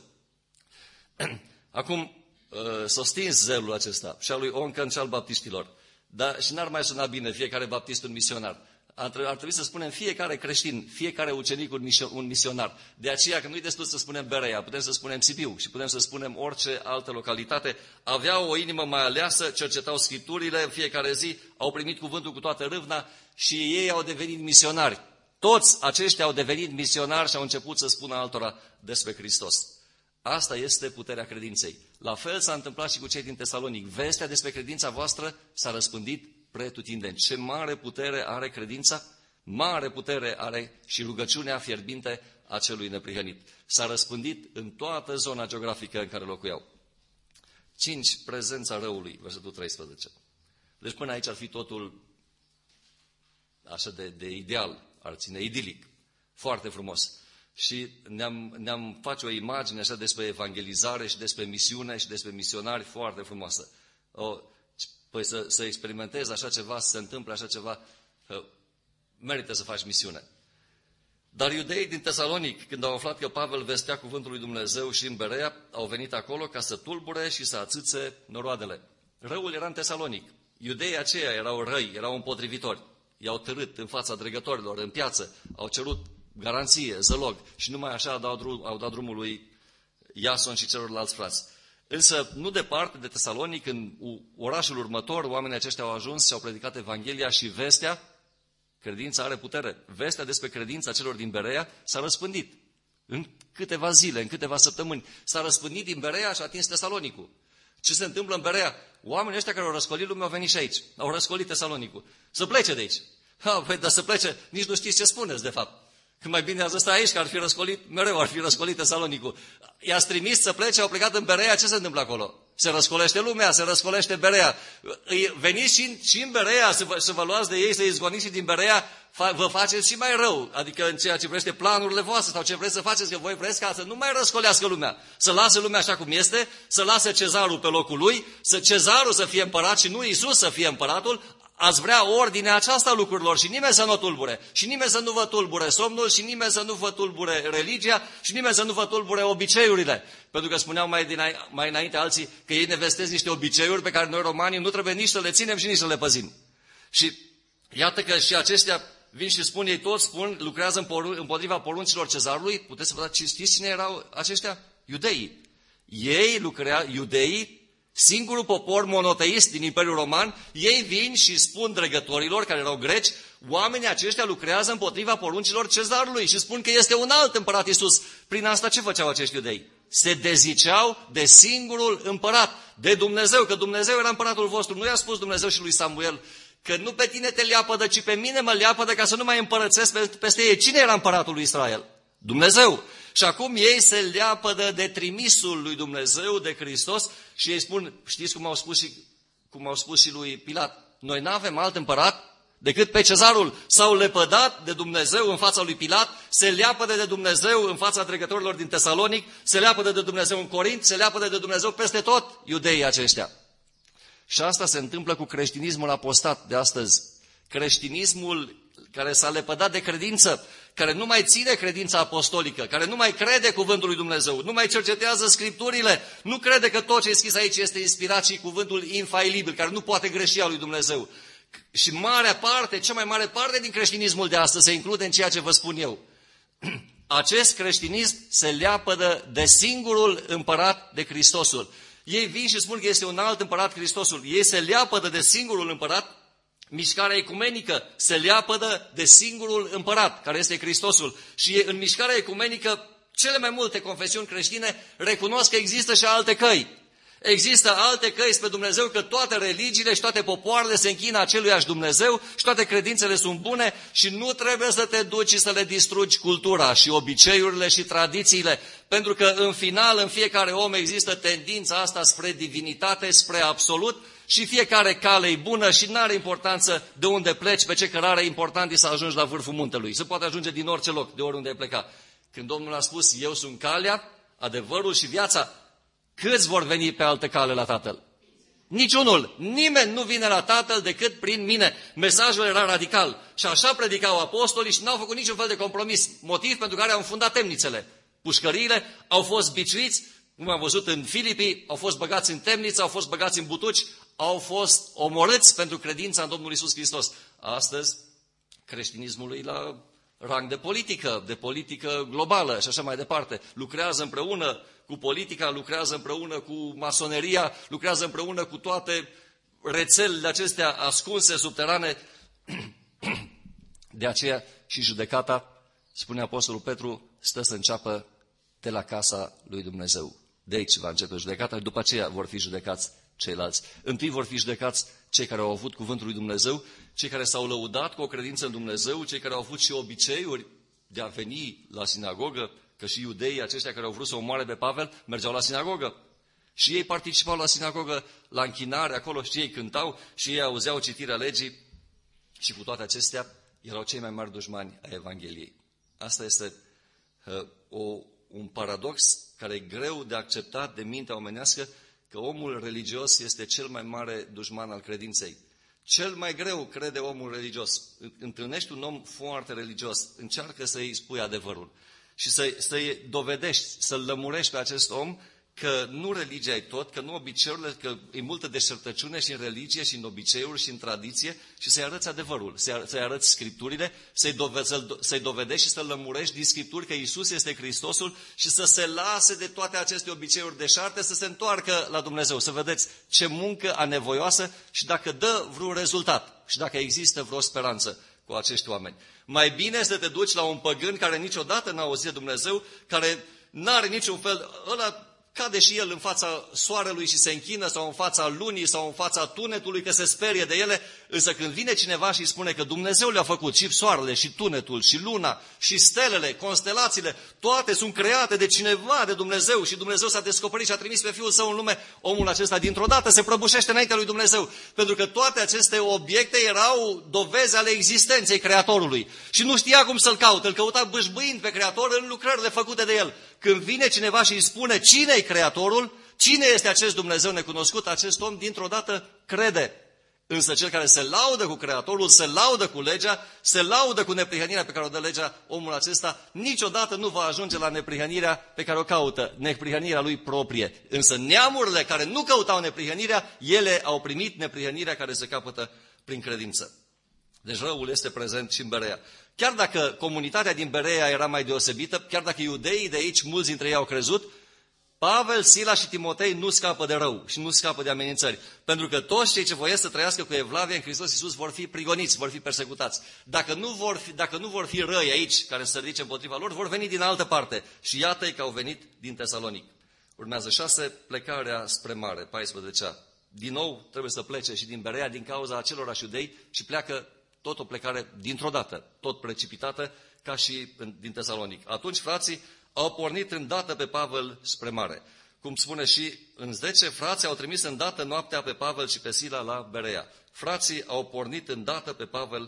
Acum s-a stins zelul acesta și al lui Oncken și al baptiștilor. Dar și n-ar mai suna bine fiecare baptist un misionar. Ar trebui să spunem fiecare creștin, fiecare ucenic un misionar. De aceea că nu-i destul să spunem Berea, putem să spunem Sibiu și putem să spunem orice altă localitate. Aveau o inimă mai aleasă, cercetau Scripturile în fiecare zi, au primit cuvântul cu toată râvna și ei au devenit misionari. Toți aceștia au devenit misionari și au început să spună altora despre Hristos. Asta este puterea credinței. La fel s-a întâmplat și cu cei din Tesalonic. Vestea despre credința voastră s-a răspândit pretutindeni. Ce mare putere are credința? Mare putere are și rugăciunea fierbinte a celui neprihănit. S-a răspândit în toată zona geografică în care locuiau. 5. Prezența răului, versetul 13. Deci până aici ar fi totul așa de ideal, ar ține idilic, foarte frumos. Și ne-am face o imagine așa despre evangelizare și despre misiune și despre misionari foarte frumoasă. Păi să experimentezi așa ceva, să se întâmple așa ceva, merită să faci misiune. Dar iudeii din Tesalonic, când au aflat că Pavel vestea cuvântul lui Dumnezeu și în Berea, au venit acolo ca să tulbure și să ațâțe noroadele. Răul era în Tesalonic. Iudeii aceia erau răi, erau împotrivitori. I-au târât în fața dregătorilor, în piață, au cerut garanție, zălog și numai așa au dat drumul lui Iason și celorlalți frați. Însă, nu departe de Tesalonic, în orașul următor, oamenii aceștia au ajuns și au predicat Evanghelia și vestea, credința are putere, vestea despre credința celor din Berea s-a răspândit. În câteva zile, în câteva săptămâni, s-a răspândit din Berea și a atins Tesalonicul. Ce se întâmplă în Berea? Oamenii ăștia care au răscolit lumea au venit și aici, au răscolit Tesalonicul. Să plece de aici. Păi, dar să plece, nici nu știți ce spuneți, de fapt. Când mai bine ați stat aici, că ar fi răscolit, mereu ar fi răscolit Tesalonicul. I-ați trimis să plece, au plecat în Berea, ce se întâmplă acolo? Se răscolește lumea, se răscolește Berea. Veniți și în Berea să vă luați de ei, să-i izgoniți din Berea, vă faceți și mai rău. Adică în ceea ce vrește planurile voastre sau ce vreți să faceți, că voi vreți ca să nu mai răscolească lumea. Să lase lumea așa cum este, să lase Cezarul pe locul lui, să Cezarul să fie împărat și nu Iisus să fie împăratul. Ați vrea ordinea aceasta lucrurilor și nimeni să nu o tulbure. Și nimeni să nu vă tulbure somnul și nimeni să nu vă tulbure religia și nimeni să nu vă tulbure obiceiurile. Pentru că spuneau mai înainte alții că ei ne vestesc niște obiceiuri pe care noi romanii nu trebuie nici să le ținem și nici să le păzim. Și iată că și aceștia vin și spun, ei toți spun, lucrează împotriva poruncilor Cezarului. Puteți să vă știți cine erau aceștia? Iudeii. Iudeii, singurul popor monoteist din Imperiul Roman, ei vin și spun dregătorilor, care erau greci, oamenii aceștia lucrează împotriva poruncilor Cezarului și spun că este un alt împărat Iisus. Prin asta ce făceau acești iudei? Se deziceau de singurul împărat, de Dumnezeu, că Dumnezeu era împăratul vostru. Nu i-a spus Dumnezeu și lui Samuel că nu pe tine te leapădă, ci pe mine mă leapădă ca să nu mai împărățesc peste ei. Cine era împăratul lui Israel? Dumnezeu. Și acum ei se leapădă de trimisul lui Dumnezeu, de Hristos, și ei spun, știți cum au spus și lui Pilat, noi nu avem alt împărat decât pe Cezarul. S-au lepădat de Dumnezeu în fața lui Pilat, se leapădă de Dumnezeu în fața dregătorilor din Tesalonic, se leapădă de Dumnezeu în Corint, se leapădă de Dumnezeu peste tot iudeii aceștia. Și asta se întâmplă cu creștinismul apostat de astăzi. Creștinismul care s-a lepădat de credință, care nu mai ține credința apostolică, care nu mai crede cuvântul lui Dumnezeu, nu mai cercetează Scripturile, nu crede că tot ce e scris aici este inspirat și cuvântul infailibil, care nu poate greși al lui Dumnezeu. Și cea mai mare parte din creștinismul de astăzi se include în ceea ce vă spun eu. Acest creștinism se leapădă de singurul împărat, de Hristosul. Ei vin și spun că este un alt împărat, Hristosul. Ei se leapădă de singurul împărat. Mișcarea ecumenică se leapădă de singurul împărat, care este Hristosul. Și în mișcarea ecumenică, cele mai multe confesiuni creștine recunosc că există și alte căi. Există alte căi spre Dumnezeu, că toate religiile și toate popoarele se închină aceluiași Dumnezeu și toate credințele sunt bune și nu trebuie să te duci și să le distrugi cultura și obiceiurile și tradițiile, pentru că în final, în fiecare om există tendința asta spre divinitate, spre absolut și fiecare cale e bună și nu are importanță de unde pleci, pe ce cărare, important e să ajungi la vârful muntelui. Se poate ajunge din orice loc, de oriunde ai pleca. Când Domnul a spus, eu sunt calea, adevărul și viața, câți vor veni pe altă cale la Tatăl? Niciunul. Nimeni nu vine la Tatăl decât prin mine. Mesajul era radical. Și așa predicau apostolii și n-au făcut niciun fel de compromis. Motiv pentru care au înfundat temnițele. Pușcăriile au fost biciuiți, cum am văzut în Filipii, au fost băgați în temniță, au fost băgați în butuci, au fost omorâți pentru credința în Domnul Iisus Hristos. Astăzi, creștinismul e la rang de politică globală și așa mai departe. Lucrează împreună cu politica, lucrează împreună cu masoneria, lucrează împreună cu toate rețelele acestea ascunse, subterane. De aceea și judecata, spune Apostolul Petru, stă să înceapă de la casa lui Dumnezeu. De aici va începe judecata și după aceea vor fi judecați ceilalți. Întâi vor fi judecați cei care au avut cuvântul lui Dumnezeu, cei care s-au lăudat cu o credință în Dumnezeu, cei care au avut și obiceiuri de a veni la sinagogă, că și iudeii aceștia care au vrut să omoare pe Pavel mergeau la sinagogă. Și ei participau la sinagogă, la închinare acolo, și ei cântau, și ei auzeau citirea legii și cu toate acestea erau cei mai mari dușmani ai Evangheliei. Asta este un paradox care e greu de acceptat de mintea omenească, că omul religios este cel mai mare dușman al credinței. Cel mai greu crede omul religios. Întâlnești un om foarte religios, încearcă să-i spui adevărul și să-i dovedești, să-l lămurești pe acest om că nu religia e tot, că nu obiceiurile, că e multă deșertăciune și în religie și în obiceiuri și în tradiție și să-i arăți adevărul, să-i arăți Scripturile, să-i dovedești și să-l lămurești din Scripturi că Iisus este Hristosul și să se lase de toate aceste obiceiuri deșarte, să se întoarcă la Dumnezeu, să vedeți ce muncă anevoioasă și dacă dă vreun rezultat și dacă există vreo speranță cu acești oameni. Mai bine să te duci la un păgân care niciodată n-a auzit de Dumnezeu, care n-are niciun fel, ăla cade și el în fața soarelui și se închină, sau în fața lunii, sau în fața tunetului, că se sperie de ele, însă când vine cineva și îi spune că Dumnezeu le-a făcut și soarele, și tunetul, și luna, și stelele, constelațiile, toate sunt create de cineva, de Dumnezeu, și Dumnezeu s-a descoperit și a trimis pe Fiul Său în lume, omul acesta dintr-o dată se prăbușește înaintea lui Dumnezeu, pentru că toate aceste obiecte erau dovezi ale existenței Creatorului. Și nu știa cum să-L caute, îl căuta bâșbâind pe Creator în lucrările făcute de el. Când vine cineva și îi spune cine e Creatorul, cine este acest Dumnezeu necunoscut, acest om dintr-o dată crede. Însă cel care se laudă cu Creatorul, se laudă cu legea, se laudă cu neprihănirea pe care o dă legea, omul acesta niciodată nu va ajunge la neprihănirea pe care o caută, neprihănirea lui proprie. Însă neamurile care nu căutau neprihănirea, ele au primit neprihănirea care se capătă prin credință. Deci răul este prezent și în Berea. Chiar dacă comunitatea din Berea era mai deosebită, chiar dacă iudeii de aici, mulți dintre ei au crezut, Pavel, Sila și Timotei nu scapă de rău și nu scapă de amenințări. Pentru că toți cei ce voiesc să trăiască cu Evlavia în Hristos Iisus vor fi prigoniți, vor fi persecutați. Dacă nu vor fi răi aici care să se ridice împotriva lor, vor veni din altă parte. Și iată-i că au venit din Tesalonic. Urmează 6, plecarea spre mare, 14-a. Din nou trebuie să plece și din Berea din cauza acelorași iudei și pleacă tot o plecare dintr-o dată, tot precipitată, ca și din Tesalonic. Atunci frații au pornit îndată pe Pavel spre mare. Cum spune și în 10, frații au trimis îndată noaptea pe Pavel și pe Sila la Berea. Frații au pornit îndată pe Pavel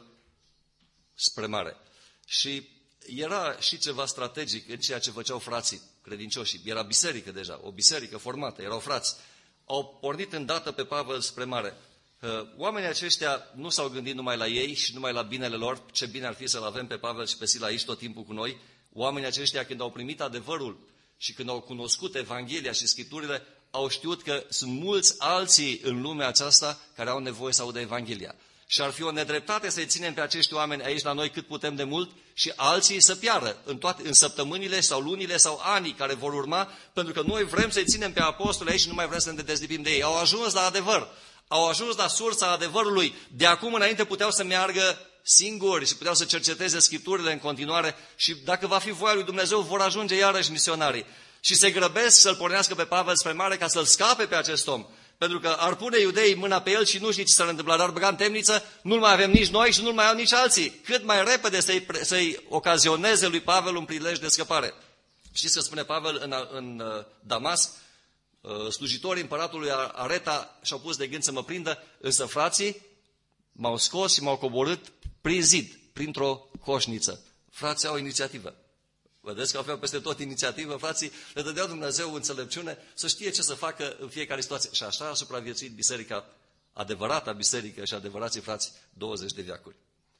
spre mare. Și era și ceva strategic în ceea ce făceau frații credincioși. Era biserică deja, o biserică formată, erau frați. Au pornit îndată pe Pavel spre mare. Oamenii aceștia nu s-au gândit numai la ei și numai la binele lor, ce bine ar fi să-l avem pe Pavel și pe Sila aici tot timpul cu noi. Oamenii aceștia, când au primit adevărul și când au cunoscut Evanghelia și Scripturile, au știut că sunt mulți alții în lumea aceasta care au nevoie să audă Evanghelia. Și ar fi o nedreptate să-i ținem pe acești oameni aici la noi cât putem de mult și alții să piară în săptămânile sau lunile sau anii care vor urma, pentru că noi vrem să-i ținem pe apostoli aici și nu mai vrem să ne dezlipim de ei. Au ajuns la adevăr, au ajuns la sursa adevărului. De acum înainte puteau să meargă singuri și puteau să cerceteze Scripturile în continuare și dacă va fi voia lui Dumnezeu vor ajunge iarăși misionarii. Și se grăbesc să-l pornească pe Pavel spre mare ca să-l scape pe acest om. Pentru că ar pune iudeii mâna pe el și nu știi ce s-ar întâmpla, dar băga în temniță, nu-l mai avem nici noi și nu-l mai au nici alții. Cât mai repede să-i ocazioneze lui Pavel un prilej de scăpare. Știți că spune Pavel în Damasc, slujitorii împăratului Areta și-au pus de gând să mă prindă, însă frații m-au scos și m-au coborât prin zid, printr-o coșniță. Frații au inițiativă. Vedeți că aveau peste tot inițiativă, frații le dădeau Dumnezeu înțelepciune să știe ce să facă în fiecare situație. Și așa a supraviețuit biserica, adevărata biserică și adevărații frați, 20 de veacuri.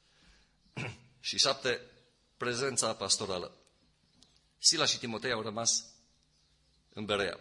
Și 7, prezența pastorală. Sila și Timotei au rămas în Berea.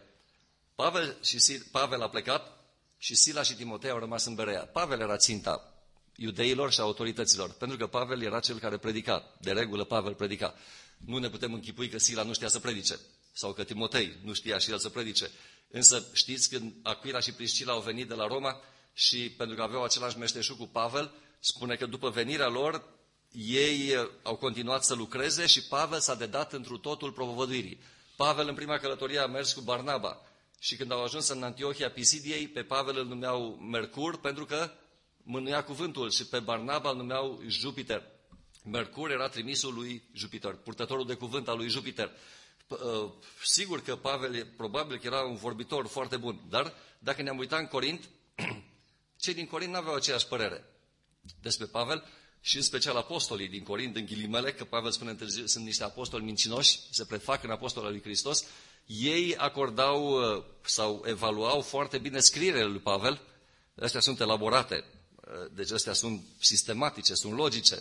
Pavel a plecat și Sila și Timotei au rămas în Berea. Pavel era ținta iudeilor și autorităților, pentru că Pavel era cel care predica. De regulă Pavel predica. Nu ne putem închipui că Sila nu știa să predice sau că Timotei nu știa și el să predice. Însă știți când Aquila și Priscila au venit de la Roma și pentru că aveau același meșteșug cu Pavel, spune că după venirea lor ei au continuat să lucreze și Pavel s-a dedat întru totul propovăduirii. Pavel în prima călătorie a mers cu Barnaba și când au ajuns în Antiohia Pisidiei, pe Pavel îl numeau Mercur pentru că mânuia cuvântul și pe Barnaba îl numeau Jupiter. Mercur era trimisul lui Jupiter, purtătorul de cuvânt al lui Jupiter. Sigur că Pavel probabil că era un vorbitor foarte bun, dar dacă ne-am uitat în Corint, cei din Corint n-aveau aceeași părere despre Pavel și în special apostolii din Corint, în ghilimele, că Pavel spune întârziu, sunt niște apostoli mincinoși, se prefac în apostolul lui Hristos, ei acordau sau evaluau foarte bine scrierile lui Pavel, astea sunt elaborate, deci astea sunt sistematice, sunt logice,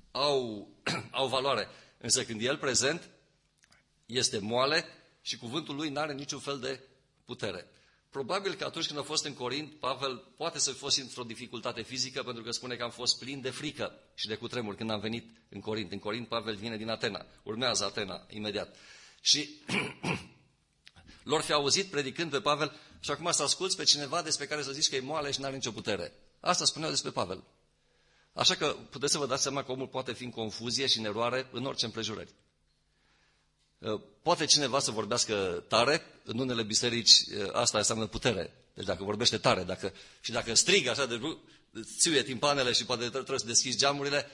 au valoare. Însă când el prezent, este moale și cuvântul lui nu are niciun fel de putere. Probabil că atunci când a fost în Corint, Pavel poate să fi fost într-o dificultate fizică, pentru că spune că am fost plin de frică și de cutremur când am venit în Corint. În Corint, Pavel vine din Atena, urmează Atena imediat. Și lor fi auzit predicând pe Pavel și acum să asculți pe cineva despre care să zici că e moale și nu are nicio putere. Asta spuneau despre Pavel. Așa că puteți să vă dați seama că omul poate fi în confuzie și în eroare în orice împrejurări. Poate cineva să vorbească tare, în unele biserici asta înseamnă putere. Deci dacă vorbește tare, dacă strigă așa de țiuie timpanele și poate trebuie să deschizi geamurile,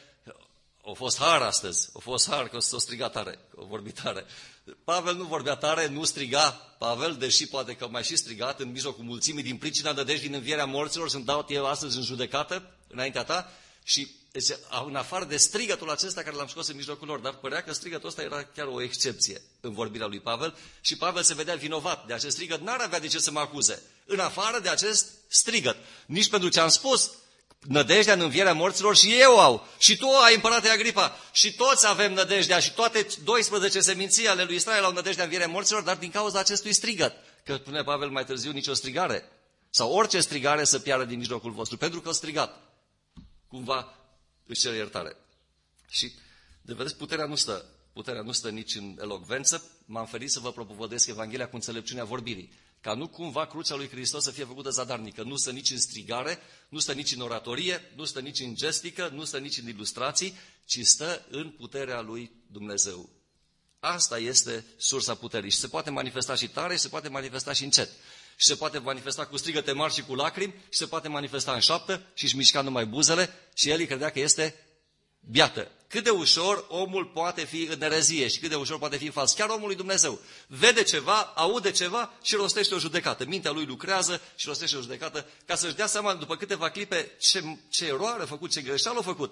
a fost har astăzi, a fost har că s-o striga tare, că a vorbit tare. Pavel nu vorbea tare, nu striga Pavel, deși poate că mai și strigat în mijlocul mulțimii din pricina nădejdii din învierea morților, sunt dat eu astăzi în judecată înaintea ta și în afară de strigătul acesta care l-am scos în mijlocul lor, dar părea că strigătul ăsta era chiar o excepție în vorbirea lui Pavel și Pavel se vedea vinovat de acest strigăt, n-ar avea de ce să mă acuze, în afară de acest strigăt. Nici pentru ce am spus, nădejdea în învierea morților și eu au, și tu ai, împărate Agripa, și toți avem nădejdea și toate 12 seminții ale lui Israel au nădejdea în învierea morților, dar din cauza acestui strigăt, că spune Pavel mai târziu, nicio strigare sau orice strigare să piară din mijlocul vostru, pentru că a strigat. Cumva își cere iertare. Și, de vedeți, puterea nu stă nici în elocvență. M-am ferit să vă propovădesc Evanghelia cu înțelepciunea vorbirii. Ca nu cumva crucea lui Hristos să fie făcută zadarnică. Nu stă nici în strigare, nu stă nici în oratorie, nu stă nici în gestică, nu stă nici în ilustrații, ci stă în puterea lui Dumnezeu. Asta este sursa puterii. Și se poate manifesta și tare, și se poate manifesta și încet. Și se poate manifesta cu strigăte mari și cu lacrimi, și se poate manifesta în șoaptă și își mișca numai buzele și el îi credea că este beată. Cât de ușor omul poate fi în erezie și cât de ușor poate fi în fals. Chiar omul lui Dumnezeu vede ceva, aude ceva și rostește o judecată. Mintea lui lucrează și rostește o judecată ca să-și dea seama după câteva clipe ce eroare a făcut, ce greșeală a făcut,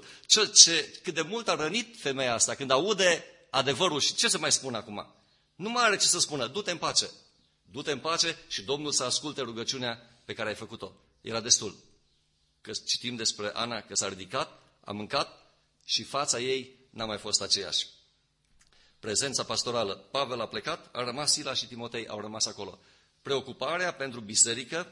cât de mult a rănit femeia asta când aude adevărul și ce să mai spun acum? Nu mai are ce să spună, du-te în pace. Du-te în pace și Domnul să asculte rugăciunea pe care ai făcut-o. Era destul. Că citim despre Ana că s-a ridicat, a mâncat și fața ei n-a mai fost aceeași. Prezența pastorală. Pavel a plecat, a rămas Sila și Timotei, au rămas acolo. Preocuparea pentru biserică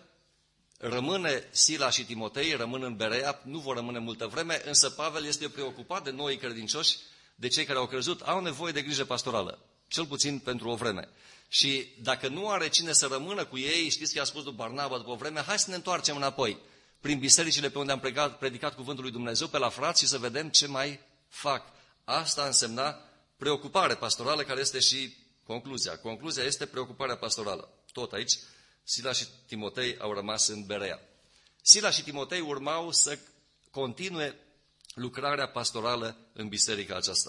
rămâne Sila și Timotei, rămân în Berea, nu vor rămâne multă vreme, însă Pavel este preocupat de noi credincioși, de cei care au crezut, au nevoie de grijă pastorală, cel puțin pentru o vreme. Și dacă nu are cine să rămână cu ei, știți că i-a spus lui Barnaba după o vreme, hai să ne întoarcem înapoi prin bisericile pe unde am predicat cuvântul lui Dumnezeu, pe la frați și să vedem ce mai fac. Asta însemna preocupare pastorală, care este și concluzia. Concluzia este preocuparea pastorală. Tot aici, Sila și Timotei au rămas în Berea. Sila și Timotei urmau să continue lucrarea pastorală în biserica aceasta.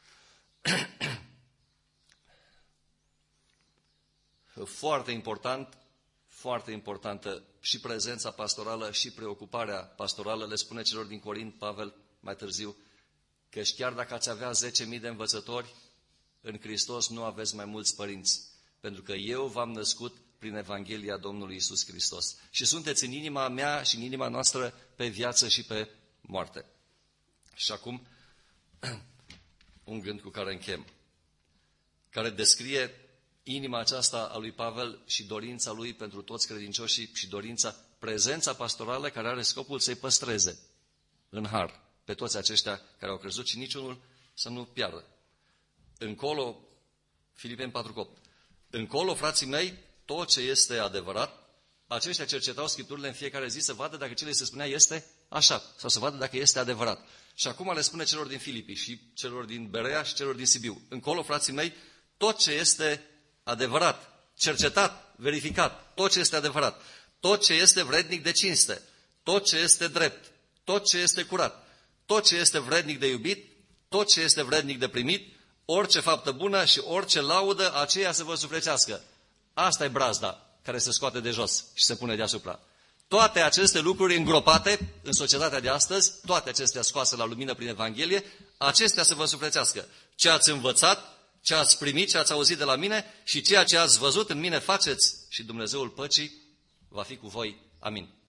Foarte importantă și prezența pastorală și preocuparea pastorală. Le spune celor din Corint, Pavel, mai târziu, că chiar dacă ați avea 10.000 de învățători, în Hristos nu aveți mai mulți părinți, pentru că eu v-am născut prin Evanghelia Domnului Iisus Hristos. Și sunteți în inima mea și în inima noastră pe viață și pe moarte. Și acum, un gând cu care închem, care descrie inima aceasta a lui Pavel și dorința lui pentru toți credincioșii și prezența pastorală care are scopul să-i păstreze în har pe toți aceștia care au crezut și niciunul să nu piardă. Încolo, Filipeni 4:8, încolo, frații mei, tot ce este adevărat, aceștia cercetau Scripturile în fiecare zi să vadă dacă ce le se spunea este așa, sau să vadă dacă este adevărat. Și acum le spune celor din Filipi și celor din Berea și celor din Sibiu. Încolo, frații mei, tot ce este adevărat, cercetat, verificat, tot ce este adevărat, tot ce este vrednic de cinste, tot ce este drept, tot ce este curat, tot ce este vrednic de iubit, tot ce este vrednic de primit, orice faptă bună și orice laudă, aceea să vă suflecească. Asta e brazda care se scoate de jos și se pune deasupra. Toate aceste lucruri îngropate în societatea de astăzi, toate acestea scoase la lumină prin Evanghelie, acestea să vă suflecească. Ce ați învățat, ce ați primit, ce ați auzit de la mine și ceea ce ați văzut în mine faceți și Dumnezeul păcii va fi cu voi. Amin.